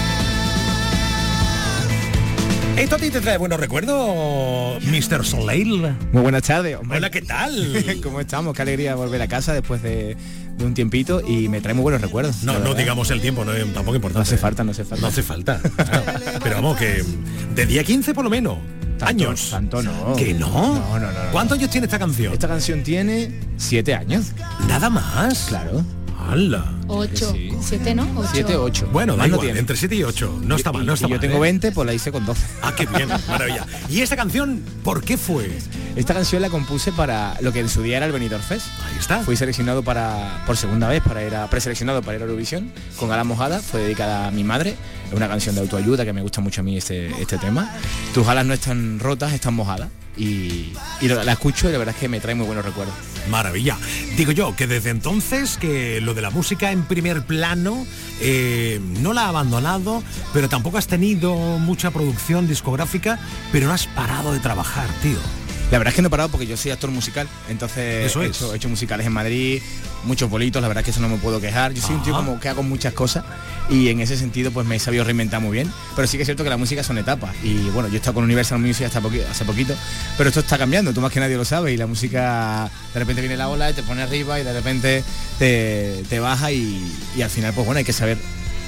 ¿Esto a ti te trae buenos recuerdos, mister Soleil? Muy buenas tardes, hombre. Hola, ¿qué tal? ¿Cómo estamos? Qué alegría volver a casa después de, de un tiempito y me trae muy buenos recuerdos. No, la no verdad. digamos el tiempo, no, tampoco importa. No hace falta, no hace falta. No hace falta. Claro. Pero vamos, que de día quince por lo menos. Tanto- Años. Tanto no. ¿Que no? No, no, no, no. ¿Cuántos años tiene esta canción? Esta canción tiene siete años. Nada más. Claro. ¡Hala! Ocho. Siete, ¿no? Ocho. Siete, ocho. Bueno, da Más no igual, tiene. entre siete y ocho. No está mal, no está Y yo mal. tengo ¿eh? veinte, pues la hice con doce. Ah, qué bien, maravilla. ¿Y esta canción por qué fue? Esta canción la compuse para lo que en su día era el Benidorm Fest. Ahí está. Fui seleccionado para por segunda vez para ir a preseleccionado para ir a Eurovisión con Alas Mojadas. Fue dedicada a mi madre. Es una canción de autoayuda que me gusta mucho a mí este, este tema. Tus alas no están rotas, están mojadas. Y, y la, la escucho y la verdad es que me trae muy buenos recuerdos. Maravilla. Digo yo que desde entonces que lo de la música en primer plano eh, no la ha abandonado, pero tampoco has tenido mucha producción discográfica, pero no has parado de trabajar, tío. La verdad es que no he parado porque yo soy actor musical, entonces Eso he, es. hecho, he hecho musicales en Madrid, muchos bolitos, la verdad es que eso no me puedo quejar. Yo soy un tío Ajá. como que hago muchas cosas y en ese sentido pues me he sabido reinventar muy bien, pero sí que es cierto que la música son etapas y bueno, yo he estado con Universal Music hasta poqui- hace poquito, pero esto está cambiando, tú más que nadie lo sabes y la música de repente viene la ola y te pone arriba y de repente te, te baja y, y al final pues bueno, hay que saber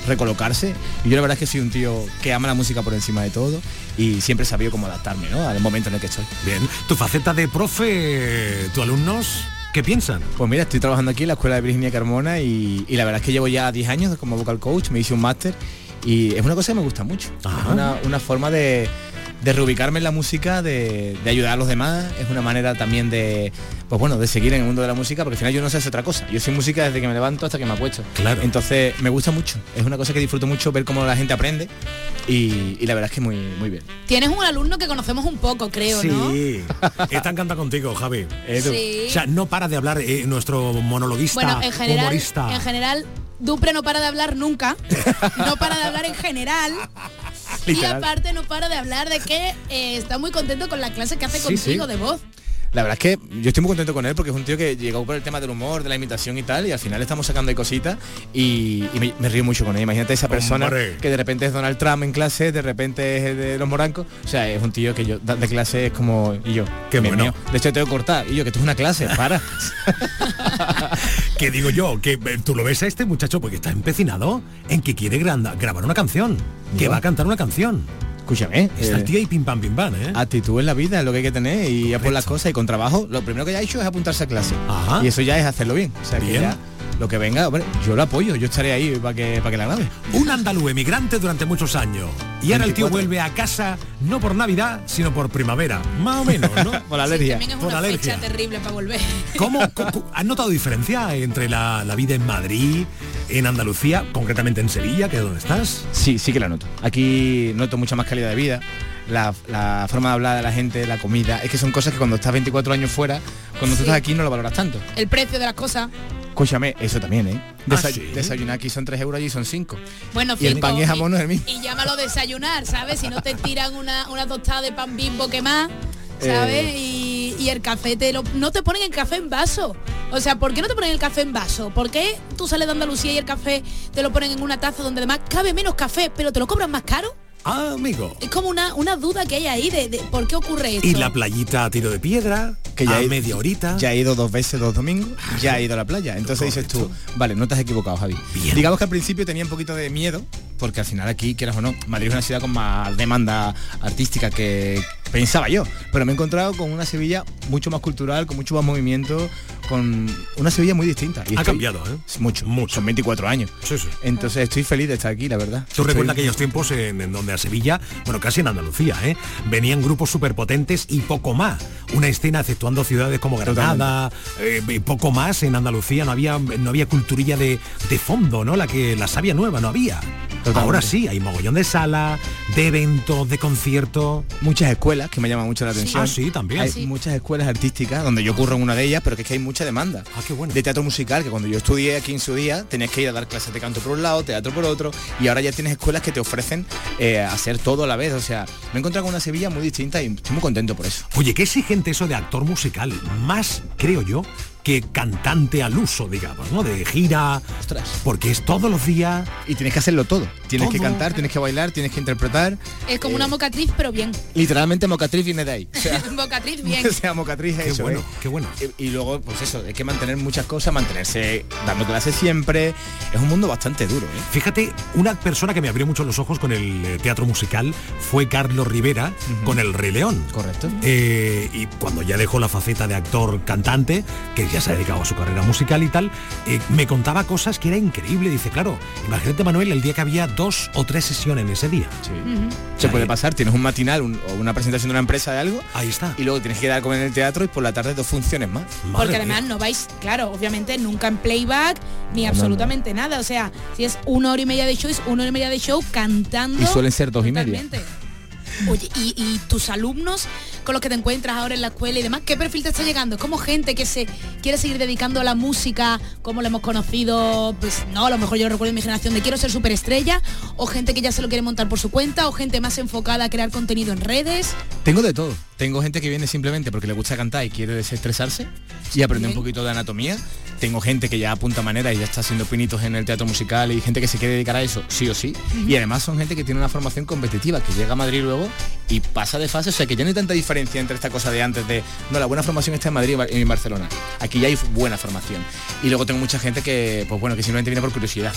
recolocarse. Y yo la verdad es que soy un tío que ama la música por encima de todo y siempre he sabido cómo adaptarme, ¿no?, al momento en el que estoy. Bien, tu faceta de profe, tus alumnos, ¿qué piensan? Pues mira, estoy trabajando aquí en la escuela de Virginia Carmona y, y la verdad es que llevo ya diez años como vocal coach, me hice un máster y es una cosa que me gusta mucho. Es una, una forma de, de reubicarme en la música, de, de ayudar a los demás, es una manera también de, pues bueno, de seguir en el mundo de la música, porque al final yo no sé hacer otra cosa. Yo soy música desde que me levanto hasta que me acuesto. Claro. Entonces me gusta mucho, es una cosa que disfruto mucho, ver cómo la gente aprende y, y la verdad es que muy, muy bien. Tienes un alumno que conocemos un poco, creo, sí. ¿no? Sí, está encanta contigo, Javi. Eh, sí. O sea, no para de hablar eh, nuestro monologuista, bueno, en general, humorista. En general, Dupre no para de hablar nunca, no para de hablar en general. Literal. Y aparte no para de hablar de que eh, está muy contento con la clase que hace Sí, contigo sí. de voz. La verdad es que yo estoy muy contento con él porque es un tío que llegó por el tema del humor, de la imitación y tal, y al final estamos sacando ahí cositas y, y me, me río mucho con él. Imagínate esa persona Hombre. que de repente es Donald Trump en clase, de repente es de los morancos. O sea, es un tío que yo de clase es como y yo. Qué Dios bueno. mío. De hecho tengo que cortar y yo que esto es una clase, para. Que digo yo, que eh, tú lo ves a este muchacho porque está empecinado en que quiere granda- grabar una canción, que va a cantar una canción. Escúchame, Está el eh, tío ahí pim pam pim pam, ¿eh? actitud en la vida es lo que hay que tener y a por las cosas y con trabajo. Lo primero que ya he hecho es apuntarse a clase. Ajá. Y eso ya es hacerlo bien. O sea, que Bien. ya lo que venga, hombre, yo lo apoyo, yo estaré ahí para que para que la grabe. Un andaluz emigrante durante muchos años. Y ahora el tío veinticuatro. vuelve a casa no por Navidad, sino por primavera. Más o menos, ¿no? Por la alergia. También es Por una alergia. fecha terrible para volver. ¿Cómo, cómo- has notado diferencia entre la, la vida en Madrid, en Andalucía, concretamente en Sevilla, que es donde estás? Sí, sí que la noto. Aquí noto mucha más calidad de vida, la, la forma de hablar de la gente, la comida. Es que son cosas que cuando estás veinticuatro años fuera, cuando tú Sí. estás aquí no lo valoras tanto. El precio de las cosas. Escúchame, eso también, ¿eh? Desa- ¿Ah, sí? Desayunar aquí son tres euros, allí son cinco. Bueno, Y el cinco, pan y jamón no es el mismo. Y llámalo desayunar, ¿sabes? Si no te tiran una, una tostada de pan Bimbo que más, ¿sabes? Eh. Y, y el café te lo, no te ponen el café en vaso. O sea, ¿por qué no te ponen el café en vaso? ¿Por qué tú sales de Andalucía y el café te lo ponen en una taza donde además cabe menos café, pero te lo cobran más caro? Ah, amigo. Es como una, una duda que hay ahí de, de por qué ocurre esto. Y la playita a tiro de piedra, Que ya a he- media horita. Ya he ido dos veces, dos domingos, ya he ido a la playa. Entonces dices tú, vale, no te has equivocado, Javi. Digamos que al principio tenía un poquito de miedo, porque al final aquí, quieras o no, Madrid es una ciudad con más demanda artística que pensaba yo. Pero me he encontrado con una Sevilla mucho más cultural, con mucho más movimiento, con una Sevilla muy distinta. Y Ha estoy- cambiado, ¿eh? Mucho, mucho. Son veinticuatro años. Sí, sí. Entonces estoy feliz de estar aquí, la verdad. Tú Estoy- recuerdas aquellos tiempos en, en donde a Sevilla, bueno, casi en Andalucía, ¿eh? Venían grupos superpotentes y poco más. Una escena exceptuando ciudades como Granada, eh, y poco más. En Andalucía no había no había culturilla de, de fondo, ¿no? La que la savia nueva no había. Totalmente. Ahora sí, hay mogollón de salas, de eventos, de conciertos. Muchas escuelas que me llaman mucho la atención. Ah, sí, también. Hay Sí. muchas escuelas artísticas donde yo curro en una de ellas, pero que es que hay mucha demanda. Ah, qué bueno. De teatro musical, que cuando yo estudié aquí en su día, tenías que ir a dar clases de canto por un lado, teatro por otro, y ahora ya tienes escuelas que te ofrecen eh, hacer todo a la vez. O sea, me he encontrado con una Sevilla muy distinta y estoy muy contento por eso. Oye, qué exigente eso de actor musical. Más, creo yo, que cantante al uso, digamos, ¿no? De gira. Ostras. Porque es todos los días. Y tienes que hacerlo todo. Tienes que Todo. cantar, tienes que bailar, tienes que interpretar. Es como Eh, una mocatriz, pero bien. Literalmente mocatriz viene de ahí. O sea, mocatriz bien. o sea, mocatriz es Qué eso, bueno, ¿eh? qué bueno. Y, y luego, pues eso, hay que mantener muchas cosas, mantenerse dando clases siempre. Es un mundo bastante duro, ¿eh? Fíjate, una persona que me abrió mucho los ojos con el eh, teatro musical fue Carlos Rivera con El Rey León. Correcto. Eh, y cuando ya dejó la faceta de actor cantante, que ya se ha dedicado a su carrera musical y tal, eh, me contaba cosas que era increíble. Dice, claro, imagínate, Manuel, el día que había dos o tres sesiones en ese día. Sí. Se puede pasar, tienes un matinal un- o una presentación de una empresa de algo. Ahí está. Y luego tienes que dar a comer en el teatro y por la tarde dos funciones más. Porque además no vais, claro, obviamente nunca en playback ni No, absolutamente nada. O sea, si es una hora y media de show, es una hora y media de show cantando. Y suelen ser dos y media. totalmente. Oye, y, y tus alumnos con los que te encuentras ahora en la escuela y demás, ¿qué perfil te está llegando? ¿Es como gente que se quiere seguir dedicando a la música, como lo hemos conocido, pues no, a lo mejor yo lo recuerdo en mi generación de quiero ser superestrella, o gente que ya se lo quiere montar por su cuenta, o gente más enfocada a crear contenido en redes? Tengo de todo. Tengo gente que viene simplemente porque le gusta cantar y quiere desestresarse y aprender un poquito de anatomía. Tengo gente que ya apunta manera y ya está haciendo pinitos en el teatro musical y gente que se quiere dedicar a eso, sí o sí. Ujú. Y además son gente que tiene una formación competitiva, que llega a Madrid luego y pasa de fase. O sea, que ya no hay tanta diferencia entre esta cosa de antes de, no, la buena formación está en Madrid y en Barcelona. Aquí ya hay buena formación. Y luego tengo mucha gente que, pues bueno, que simplemente viene por curiosidad.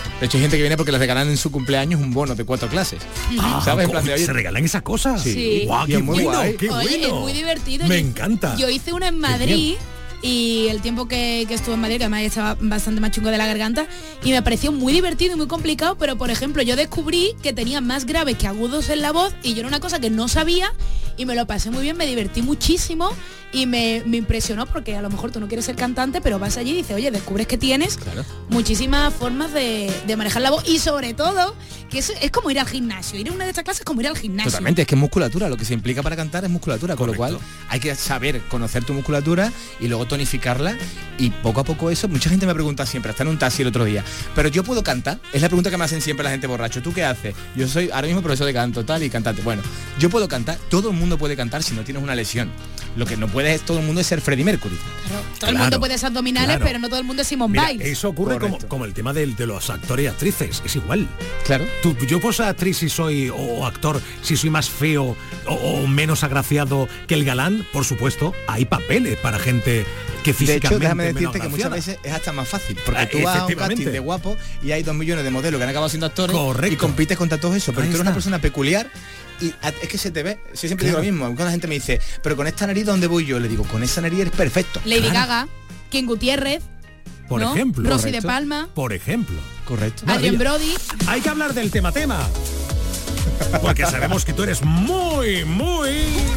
De hecho hay gente que viene porque les regalan en su cumpleaños un bono de cuatro clases. Ah, ¿sabes? En plan de, ¿se regalan esas cosas? Sí. Sí. Guau, Y qué es muy bueno, guay. qué Oye, bueno. es muy divertido. Me Yo- encanta. Yo hice una en Madrid y el tiempo que, que estuve en Madrid, que además estaba bastante más chungo de la garganta, y me pareció muy divertido y muy complicado, pero por ejemplo yo descubrí que tenía más graves que agudos en la voz y yo era una cosa que no sabía y me lo pasé muy bien, me divertí muchísimo y me, me impresionó porque a lo mejor tú no quieres ser cantante, pero vas allí y dices, oye, descubres que tienes Claro. muchísimas formas de, de manejar la voz y sobre todo que es, es como ir al gimnasio, ir a una de estas clases es como ir al gimnasio. Totalmente, es que es musculatura, lo que se implica para cantar es musculatura, con lo cual hay que saber conocer tu musculatura y luego tonificarla y poco a poco eso, mucha gente me pregunta siempre, hasta en un taxi el otro día, pero yo puedo cantar, es la pregunta que me hacen siempre la gente borracho, ¿tú qué haces? Yo soy ahora mismo profesor de canto tal y cantante, bueno, yo puedo cantar, todo el mundo puede cantar si no tienes una lesión, lo que no puede es todo el mundo es ser Freddie Mercury. Claro, todo el Claro, mundo puede hacer abdominales, claro. pero no todo el mundo es Simone Mira, Biles. eso ocurre como, como el tema del- de, los actores y actrices, es igual. Claro. Tú, yo puedo ser actriz si soy, o actor, si soy más feo o, o menos agraciado que el galán, por supuesto, hay papeles para gente que De físicamente hecho, déjame menos decirte que muchas agraciada. veces es hasta más fácil, porque Ah, tú vas a un efectivamente. casting de guapo y hay dos millones de modelos que han acabado siendo actores Correcto. y compites contra todo eso, pero Ahí tú eres una está. persona peculiar y a- es que se te ve, yo siempre Claro. digo lo mismo, cuando la gente me dice, pero con esta nariz ¿dónde voy yo? Le digo, con esa nariz eres perfecto. Lady Claro. Gaga, King Gutiérrez, Por ¿no? ejemplo. Rosy de Correcto. Palma, Por ejemplo. Correcto. Adrien Maravilla. Brody. Hay que hablar del tema tema. Porque sabemos que tú eres muy, muy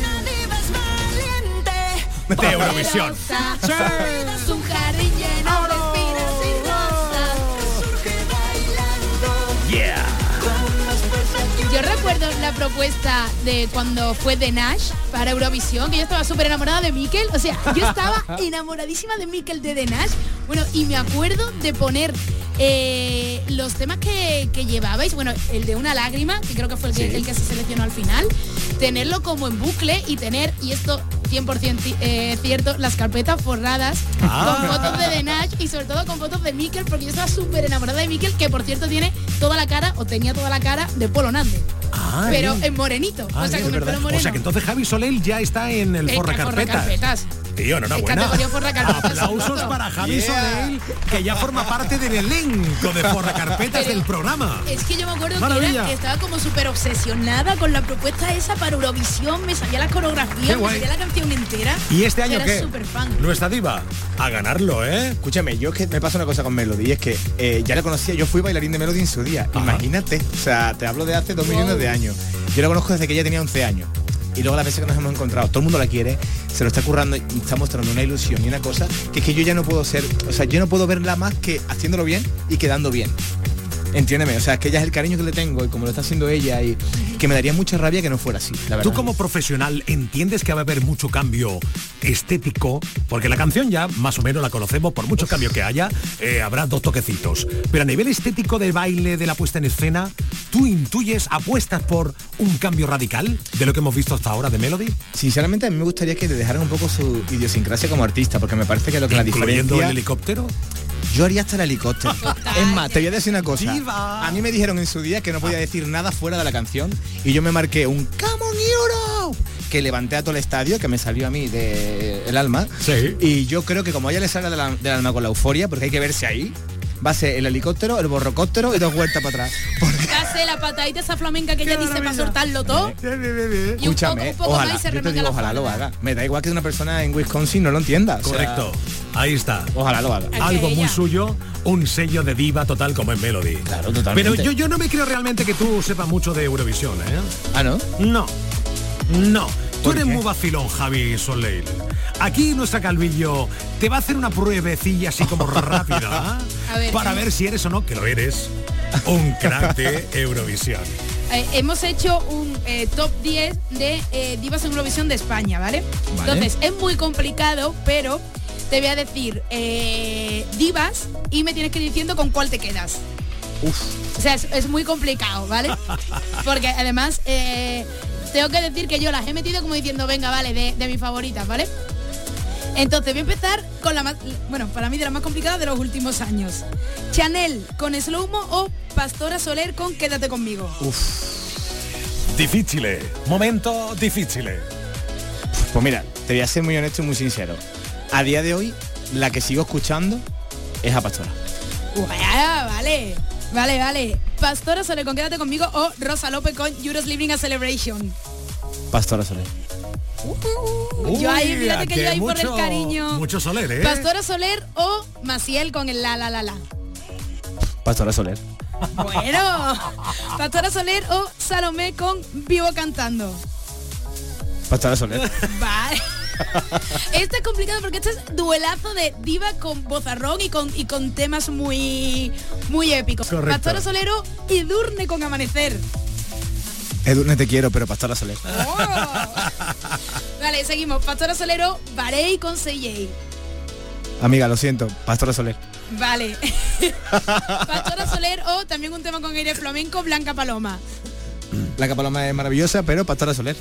de Eurovisión. Es un jardín lleno de espinas y rosas. Yeah. Yo recuerdo la propuesta de cuando fue de Nash para Eurovisión, que yo estaba súper enamorada de Mikel. O sea, yo estaba enamoradísima de Mikel de The Nash. Bueno, y me acuerdo de poner eh, los temas que, que llevabais. Bueno, el de Una lágrima, que creo que fue el que, Sí. el que se seleccionó al final. Tenerlo como en bucle y tener, y esto cien por ciento ci- eh, cierto, las carpetas forradas Ah. con fotos de The Nash y sobre todo con fotos de Mikel, porque yo estaba súper enamorada de Mikel, que por cierto tiene toda la cara, o tenía toda la cara de Polo Nande. Ah, Pero bien. en morenito, Ah, o sea, bien, con es el verdad. pelo moreno. O sea que entonces Javi Soler ya está en el Eh, forra carpetas. forracarpetas. Tío, enhorabuena. categoría forracarpetas, Aplausos seguro. para Javi Yeah. Soler, que ya forma parte del elenco de forra carpetas Pero- del programa. Es que yo me acuerdo que, Maravilla. era, que estaba como súper obsesionada con la propuesta esa para Eurovisión, me sabía la Qué coreografía, me guay. sabía la canción entera. ¿Y este año era qué? súper fan. Nuestra diva, a ganarlo, ¿eh? Escúchame, yo es que me pasa una cosa con Melody y es que eh, ya la conocía, yo fui bailarín de Melody en su día, Ajá. imagínate, o sea, te hablo de hace dos Wow. millones de años. Yo la conozco desde que ella tenía once años. Y luego las veces que nos hemos encontrado, todo el mundo la quiere, se lo está currando y está mostrando una ilusión y una cosa que es que yo ya no puedo ser, o sea, yo no puedo verla más que haciéndolo bien y quedando bien. Entiéndeme, o sea, es que ella es el cariño que le tengo y como lo está haciendo ella y que me daría mucha rabia que no fuera así, la verdad. Tú como profesional entiendes que va a haber mucho cambio estético, porque la canción ya más o menos la conocemos, por mucho cambio que haya, eh, habrá dos toquecitos. Pero a nivel estético de baile, de la puesta en escena, ¿tú intuyes, apuestas por un cambio radical de lo que hemos visto hasta ahora de Melody? Sinceramente a mí me gustaría que le dejaran un poco su idiosincrasia como artista, porque me parece que lo que la ¿Incluyendo diferencia... el helicóptero? Yo haría hasta el helicóptero. Es más, te voy a decir una cosa. Diva. A mí me dijeron en su día que no podía decir nada fuera de la canción y yo me marqué un Come on Europe que levanté a todo el estadio, que me salió a mí de el alma. Sí. Y yo creo que como a ella le salga del, del alma con la euforia, porque hay que verse ahí, va a ser el helicóptero, el borrocóptero y dos vueltas para atrás. Hace la patadita esa flamenca que ella dice para soltarlo todo. Y un poco, Escúchame, un poco ojalá, más y se yo te remanga digo, la ojalá lo falda. haga. Me da igual que una persona en Wisconsin no lo entienda. o sea, Correcto. Ahí está. Ojalá lo haga. Ay, Algo que muy ella. suyo, un sello de diva total como en Melody. Claro, totalmente. Pero yo, yo no me creo realmente que tú sepas mucho de Eurovisión, ¿eh? Ah, ¿no? No, no. Tú ¿Por eres qué? muy vacilón, Javi Soleil. Aquí nuestra Calvillo te va a hacer una pruebecilla así como rápida A ver. para ver si eres o no, que lo eres, un crack de Eurovisión. Eh, hemos hecho un eh, top diez de eh, divas en Eurovisión de España, ¿vale? Vale. Entonces, es muy complicado, pero te voy a decir eh, divas y me tienes que ir diciendo con cuál te quedas. Uf. O sea, es, es muy complicado, ¿vale? Porque además, eh, tengo que decir que yo las he metido como diciendo, venga, vale, de, de mis favoritas, ¿vale? Entonces voy a empezar con la más, bueno, para mí de la más complicada de los últimos años. Chanel con Slow Mo o Pastora Soler con Quédate conmigo. Difícil, momento difícil. Pues mira, te voy a ser muy honesto y muy sincero. A día de hoy, la que sigo escuchando es a Pastora. Uah, vale. Vale, vale. Pastora Soler con Quédate Conmigo o Rosa López con You're Living a Celebration. Pastora Soler. Uh, yo ahí, fíjate que, que yo ahí mucho, por el cariño. Mucho Soler, ¿eh? Pastora Soler o Maciel con el La La La La. Pastora Soler. Bueno. Pastora Soler o Salomé con Vivo Cantando. Pastora Soler. Vale. Esto es complicado porque este es duelazo de diva con vozarrón y con y con temas muy muy épicos. Correcto. Pastora Solero y Edurne con Amanecer. Edurne te quiero, pero Pastora Soler. Oh. Vale, seguimos. Pastora Solero, Barey con Seyey. Amiga, lo siento, Pastora Soler. Vale. Pastora Soler o también un tema con aire flamenco, Blanca Paloma. Blanca Paloma es maravillosa, pero Pastora Soler.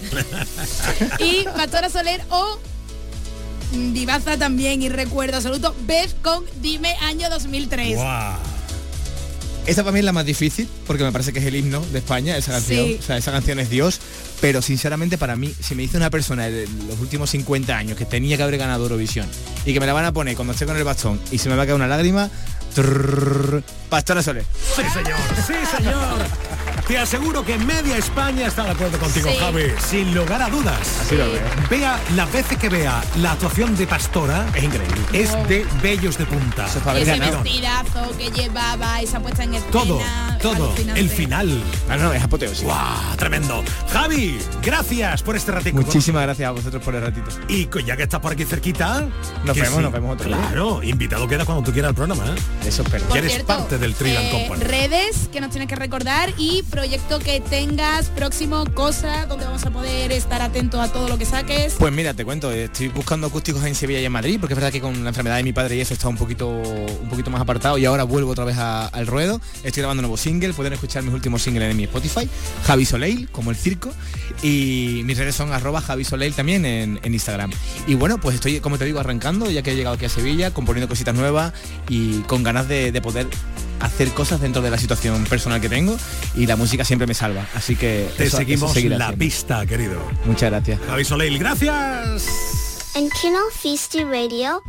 Y Pastora Soler o divaza también y recuerdo absoluto, Beth con Dime año dos mil tres. Wow. Esta para mí es la más difícil porque me parece que es el himno de España, esa canción. Sí. O sea, esa canción es Dios, pero sinceramente para mí, si me dice una persona de los últimos cincuenta años que tenía que haber ganado Eurovisión y que me la van a poner cuando esté con el bastón y se me va a caer una lágrima, trrr, Pastora Soler. Sí, señor, sí, señor. Te aseguro que media España está de acuerdo contigo, sí. Javi, sin lugar a dudas. Así lo veo. Vea, las veces que vea la actuación de Pastora, es increíble. Es oh. de vellos de punta. Eso es ese vestidazo que llevaba, esa puesta en escena. Todo, todo, el final. No, no, es apoteósico. ¡Wow! Tremendo. Javi, gracias por este ratito. Muchísimas gracias a vosotros por el ratito. Y ya que estás por aquí cerquita, nos vemos, sí. nos vemos otro día. Claro, invitado queda cuando tú quieras al programa, ¿eh? Eso espero. Que eres cierto, parte del Trill and eh, Company. Redes que nos tienes que recordar y proyecto que tengas próximo, cosa donde vamos a poder estar atentos a todo lo que saques. Pues mira, te cuento, estoy buscando acústicos en Sevilla y en Madrid, porque es verdad que con la enfermedad de mi padre y eso está un poquito un poquito más apartado y ahora vuelvo otra vez a, al ruedo. Estoy grabando un nuevo single, pueden escuchar mis últimos singles en mi Spotify, Javi Soleil, como el circo, y mis redes son arroba Javi Soleil también en, en Instagram. Y bueno, pues estoy, como te digo, arrancando, ya que he llegado aquí a Sevilla, componiendo cositas nuevas y con ganas de, de poder hacer cosas dentro de la situación personal que tengo, y la música siempre me salva, así que te eso, seguimos eso la haciendo. Pista, querido. Muchas gracias. Javi Soleil, gracias. En Canal Fiesta Radio,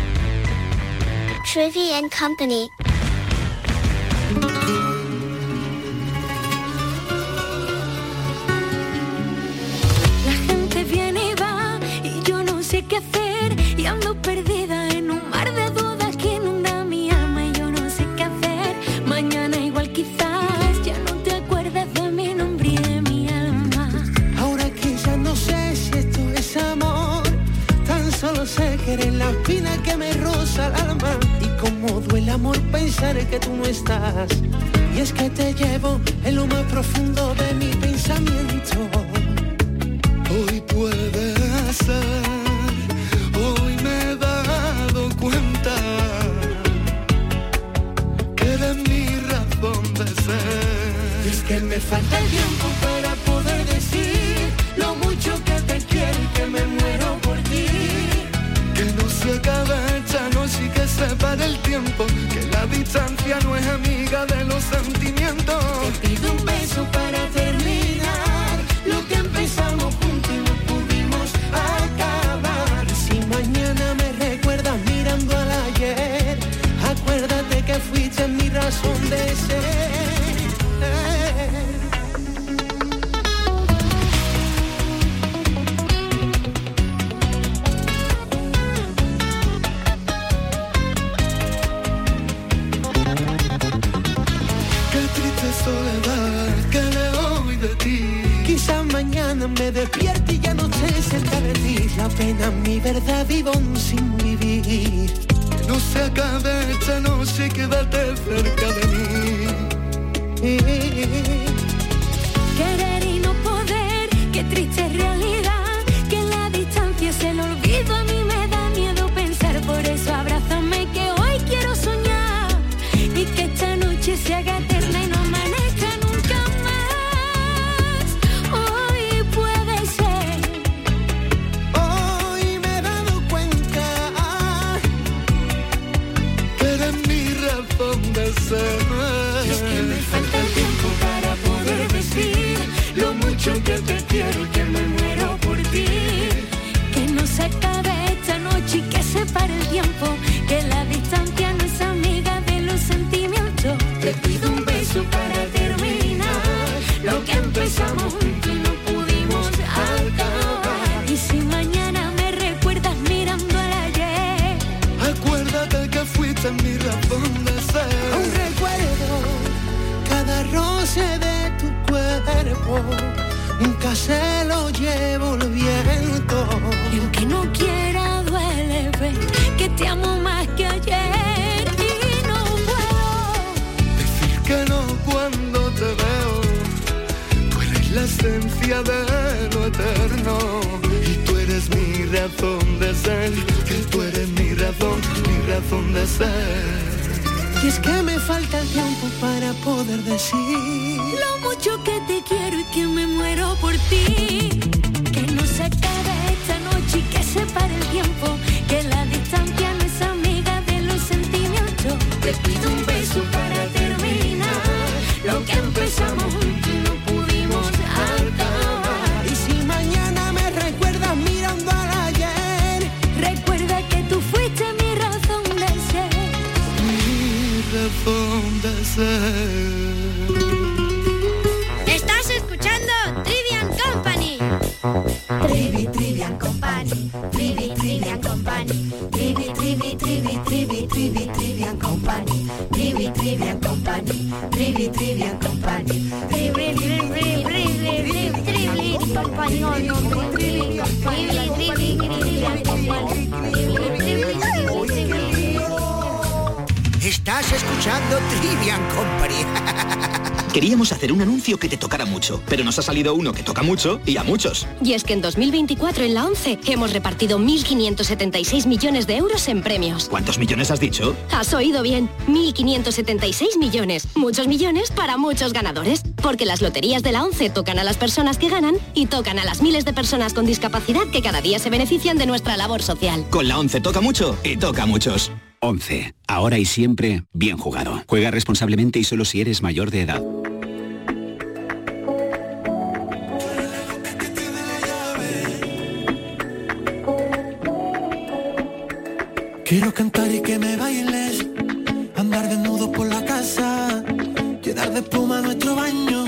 Trivia and Company. La gente viene y va y yo no sé qué hacer y ando perdida en un mar de dudas que inunda mi alma y yo no sé qué hacer. Mañana igual quizás ya no te acuerdas de mi nombre y de mi alma. Ahora que ya no sé si esto es amor, tan solo sé que eres la espina que me roza el alma. Y como duele amor pensar que tú no estás, y es que te llevo en lo más profundo de mi pensamiento. Hoy puede ser, hoy me he dado cuenta que eres mi razón de ser. Y es que me falta el tiempo para poder decir lo mucho que te quiero y que me muero por ti. Que no se acabe esta noche y que se pare el tiempo, que la distancia no es amiga de los sentimientos. Te pido un beso para terminar lo que empezamos juntos y no pudimos acabar. Si mañana me recuerdas mirando al ayer, acuérdate que fuiste mi razón de ser. Soledad que veo hoy de ti. Quizás mañana me despierte y ya no esté cerca de ti. La pena, mi verdad, vivo sin vivir. Que no se acabe esta noche, quédate cerca de mí. Querer y no poder, qué triste realidad. Que en la distancia es el olvido, a mí me da miedo pensar. Por eso abrázame que hoy quiero soñar y que esta noche se haga eterna y no amanezca nunca más. Hoy puede ser. Hoy me he dado cuenta que eres mi razón de ser. Y es que me falta el tiempo para poder decir tiempo nunca se lo llevo el viento. Y aunque no quiera duele ver que te amo más que ayer y no puedo decir que no cuando te veo. Tú eres la esencia de lo eterno y tú eres mi razón de ser. Que tú eres mi razón, mi razón de ser. Y es que me falta el tiempo para poder decir lo mucho que te quiero y que me muero por ti. Que no se acabe esta noche y que se pare el tiempo. Que la distancia no es amiga de los sentimientos. Te pido un beso para terminar lo que empezamos juntos y no pudimos acabar. Y si mañana me recuerdas mirando al ayer, recuerda que tú fuiste mi razón de ser. Razón de ser. Estás escuchando Trivian Company. Trivi, Trivian Company. Trivi, Trivian Company. Trivi, Trivi, Trivi, Trivi, Trivi, Trivian Company. Trivi, Trivian Company. Trivi, Trivian Company. Trivi, Trivi, Trivi, Trivi, Trivi, Company. Trivi, Trivi, Trivian Company. Estás escuchando Trivian Company. Queríamos hacer un anuncio que te tocara mucho, pero nos ha salido uno que toca mucho y a muchos. Y es que en dos mil veinticuatro en la ONCE hemos repartido mil quinientos setenta y seis millones de euros en premios. ¿Cuántos millones has dicho? Has oído bien, mil quinientos setenta y seis millones. Muchos millones para muchos ganadores. Porque las loterías de la ONCE tocan a las personas que ganan y tocan a las miles de personas con discapacidad que cada día se benefician de nuestra labor social. Con la ONCE toca mucho y toca a muchos. ONCE. Ahora y siempre, bien jugado. Juega responsablemente y solo si eres mayor de edad. Quiero cantar y que me bailes, andar desnudo por la casa, llenar de espuma nuestro baño,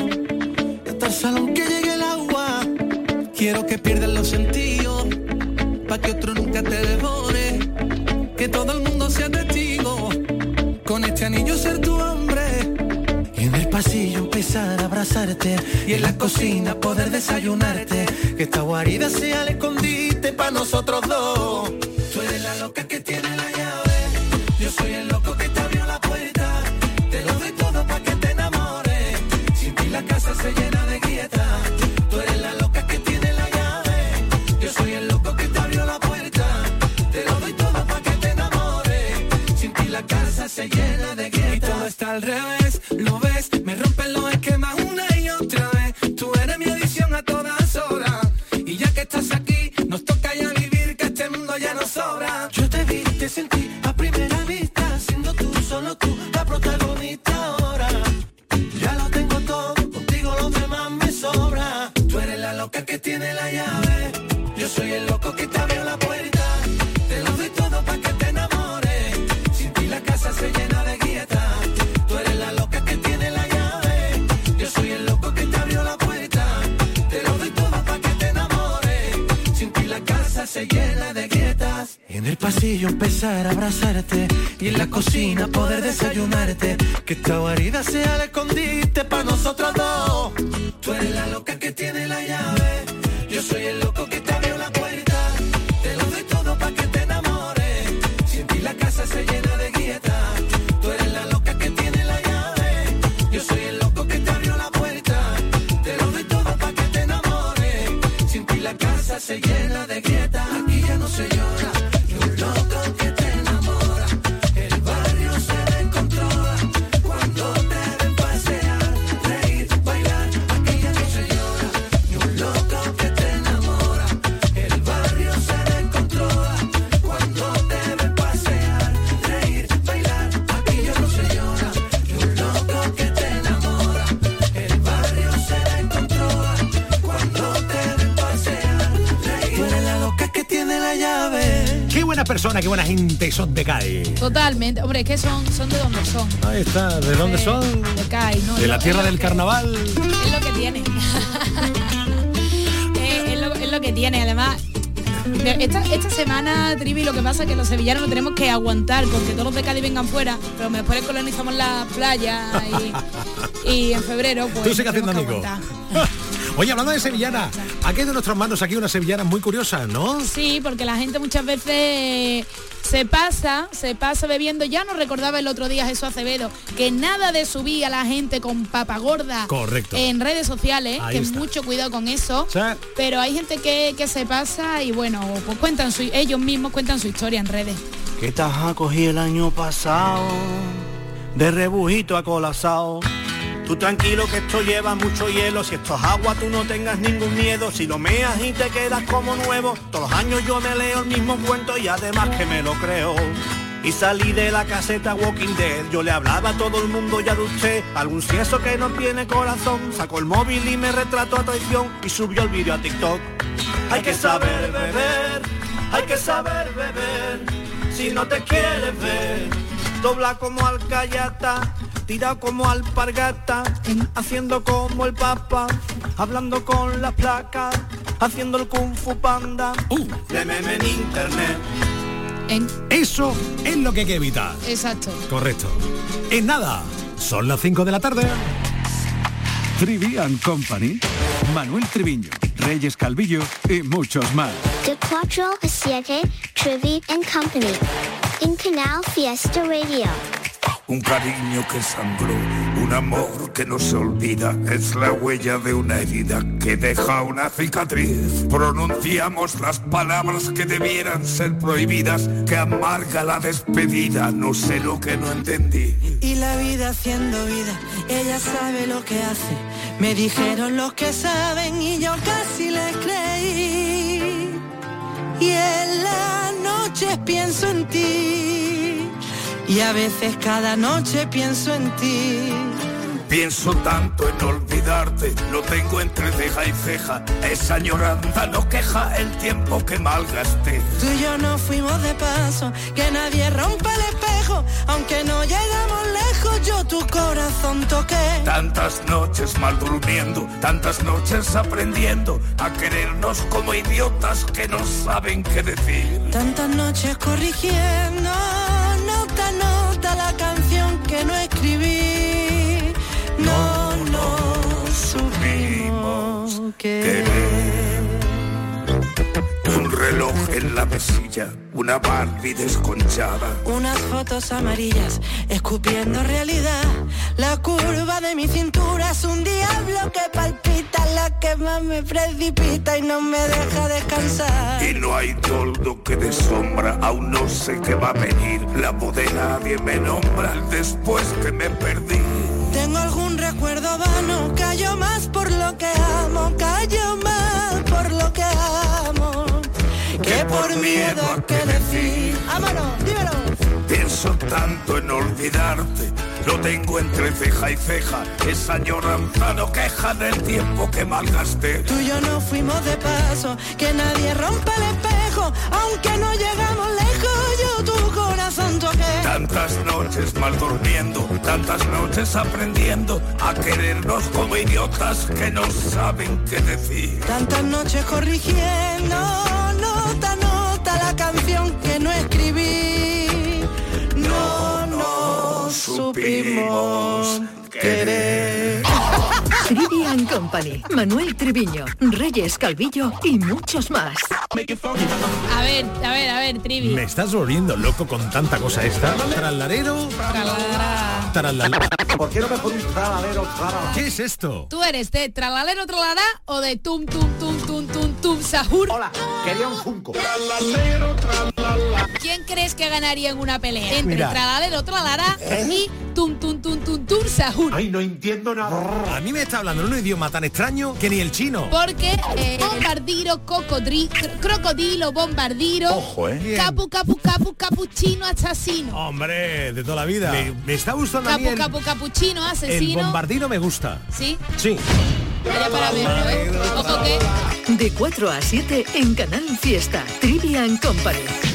y hasta el salón que llegue el agua. Quiero que pierdas los sentidos, pa' que otro nunca te devore, que todo el mundo sea testigo, con este anillo ser tu hombre. Y en el pasillo empezar a abrazarte, y en la cocina poder desayunarte, que esta guarida sea el escondite pa' nosotros dos. Tú eres la loca que tiene la llave, yo soy el loco que te abrió la puerta. Te lo doy todo pa' que te enamores, sin ti la casa se llena de grietas. Tú eres la loca que tiene la llave, yo soy el loco que te abrió la puerta. Te lo doy todo pa' que te enamores, sin ti la casa se llena de grietas. Y todo está al revés, lo ves, me rompen los esquemas una y otra vez. Tú eres mi adicción a todas horas, y ya que estás aquí, nos toca ya vivir, que este mundo ya no sobra. Yo te vi, te sentí a primera vista, siendo tú, solo tú, la protagonista ahora. Ya lo tengo todo, contigo lo demás me sobra. Tú eres la loca que tiene la llave, yo soy el loco que te abrió la puerta. Te lo doy todo pa' que te enamores, sin ti la casa se llena de grietas. Tú eres la loca que tiene la llave, yo soy el loco que te abrió la puerta. Te lo doy todo pa' que te enamores, sin ti la casa se llena de grietas. En el pasillo empezar a abrazarte, y en la cocina poder desayunarte, que esta guarida sea el escondite pa' nosotros dos. Tú eres la loca que tiene la llave, yo soy el loco que te abrió la puerta. Te lo doy todo pa' que te enamores, sin ti la casa se llena de grietas. Tú eres la loca que tiene la llave, yo soy el loco que te abrió la puerta. Te lo doy todo pa' que te enamores, sin ti la casa se llena de grietas. Aquí ya no se llora, ni un loco que te enamora. El barrio se descontrola cuando te ven pasear, reír, bailar. Aquí ya no se llora, ni un loco que te enamora. El barrio se descontrola cuando te ven pasear, reír, bailar. Aquí ya no se llora, ni un loco que te enamora. El barrio se descontrola cuando te ven pasear, reír. Tú eres la loca que tiene la llave. Qué buena persona, qué buena gente son de Cádiz. Totalmente. Hombre, es que son, son de donde son. Ahí está, ¿de dónde son? De Cádiz, ¿no? De la tierra del carnaval. Es lo que tiene. eh, es, lo, es lo que tiene, además. Esta, esta semana, Trivi, lo que pasa es que los sevillanos no tenemos que aguantar con que todos los de Cádiz vengan fuera, pero después colonizamos las playas y, y en febrero pues tú sigues haciendo amigos. Oye, hablando de sevillana, aquí hay de nuestras manos aquí unas sevillanas muy curiosas, ¿no? Sí, porque la gente muchas veces se pasa, se pasa bebiendo. Ya nos recordaba el otro día Jesús Acevedo que nada de subir a la gente con papa gorda. Correcto. En redes sociales, Ahí que está. mucho cuidado con eso. Sí. Pero hay gente que, que se pasa y bueno, pues cuentan su, ellos mismos cuentan su historia en redes. ¿Qué taja cogí el año pasado? De rebujito a colapsado. Tú tranquilo que esto lleva mucho hielo. Si esto es agua tú no tengas ningún miedo. Si lo meas y te quedas como nuevo. Todos los años yo me leo el mismo cuento y además que me lo creo. Y salí de la caseta Walking Dead. Yo le hablaba a todo el mundo ya de usted. Algún cieso que no tiene corazón. Sacó el móvil y me retrató a traición. Y subió el vídeo a TikTok. Hay que saber beber, hay que saber beber. Si no te quieres ver, dobla como alcayata, tira como alpargata, haciendo como el papa, hablando con las placas, haciendo el kung fu panda, uh. de meme en internet. En... Eso es lo que hay que evitar. Exacto. Correcto. En nada, son las cinco de la tarde. Trivian Company, Manuel Triviño, Reyes Calvillo y muchos más. De cuatro a siete, Trivian Company. En Canal Fiesta Radio. Un cariño que sangró, un amor que no se olvida, es la huella de una herida que deja una cicatriz. Pronunciamos las palabras que debieran ser prohibidas, que amarga la despedida, no sé lo que no entendí. Y la vida haciendo vida, ella sabe lo que hace. Me dijeron los que saben y yo casi les creí. Y en las noches pienso en ti. Y a veces cada noche pienso en ti. Pienso tanto en olvidarte, lo tengo entre ceja y ceja. Esa añoranza no queja el tiempo que malgasté. Tú y yo no fuimos de paso, que nadie rompa el espejo. Aunque no llegamos lejos, yo tu corazón toqué. Tantas noches mal durmiendo, tantas noches aprendiendo a querernos como idiotas que no saben qué decir. Tantas noches corrigiendo, nota a nota la canción que no escribí. No nos supimos querer. Un reloj en la mesilla, una Barbie desconchada. Unas fotos amarillas, escupiendo realidad. La curva de mi cintura es un diablo que palpita, la que más me precipita y no me deja descansar. Y no hay toldo que de sombra, aún no sé qué va a venir. La voz de nadie me nombra después que me perdí. Tengo algún recuerdo vano, callo más por lo que amo, callo más por lo que amo, que, que por miedo a que decir. ¡Vámonos, dímelo! Pienso tanto en olvidarte, lo tengo entre ceja y ceja. Esa añoranza no queja del tiempo que malgasté. Tú y yo no fuimos de paso, que nadie rompa el espejo. Aunque no llegamos lejos, yo tu corazón toqué. Tantas noches mal durmiendo, tantas noches aprendiendo a querernos como idiotas que no saben qué decir. Tantas noches corrigiendo, nota a nota la canción que no escribí. No nos supimos querer. Trivian Company, Manuel Triviño, Reyes Calvillo y muchos más. A ver, a ver, a ver, Trivi. Me estás volviendo loco con tanta cosa esta. Tralalero. Tralalera. Tralalero. ¿Por qué no me pones tralalero, tralalero? ¿Qué es esto? ¿Tú eres de tralalero, tralará o de tum, tum, tum, tum, tum, tum, sahur? Hola, quería un Funko. Tralalero, tralala. ¿Quién crees que ganaría en una pelea? Entre Mira. tralalero, tralará ¿Eh? y tum, tum, tum, tum, tum, sahur. Ay, no entiendo nada. A mí me está hablando en un idioma tan extraño que ni el chino. Porque eh, bombardiro, cocodri, crocodilo, bombardiro. Ojo, eh. Capu, capu, capu, capuchino, asesino. Hombre, de toda la vida. Me, me está gustando capu, a mí el, capu, capuchino, asesino. El bombardino me gusta. ¿Sí? Sí. Vaya para verlo, ¿eh? Ojo que... De cuatro a siete en Canal Fiesta, Trivian Company.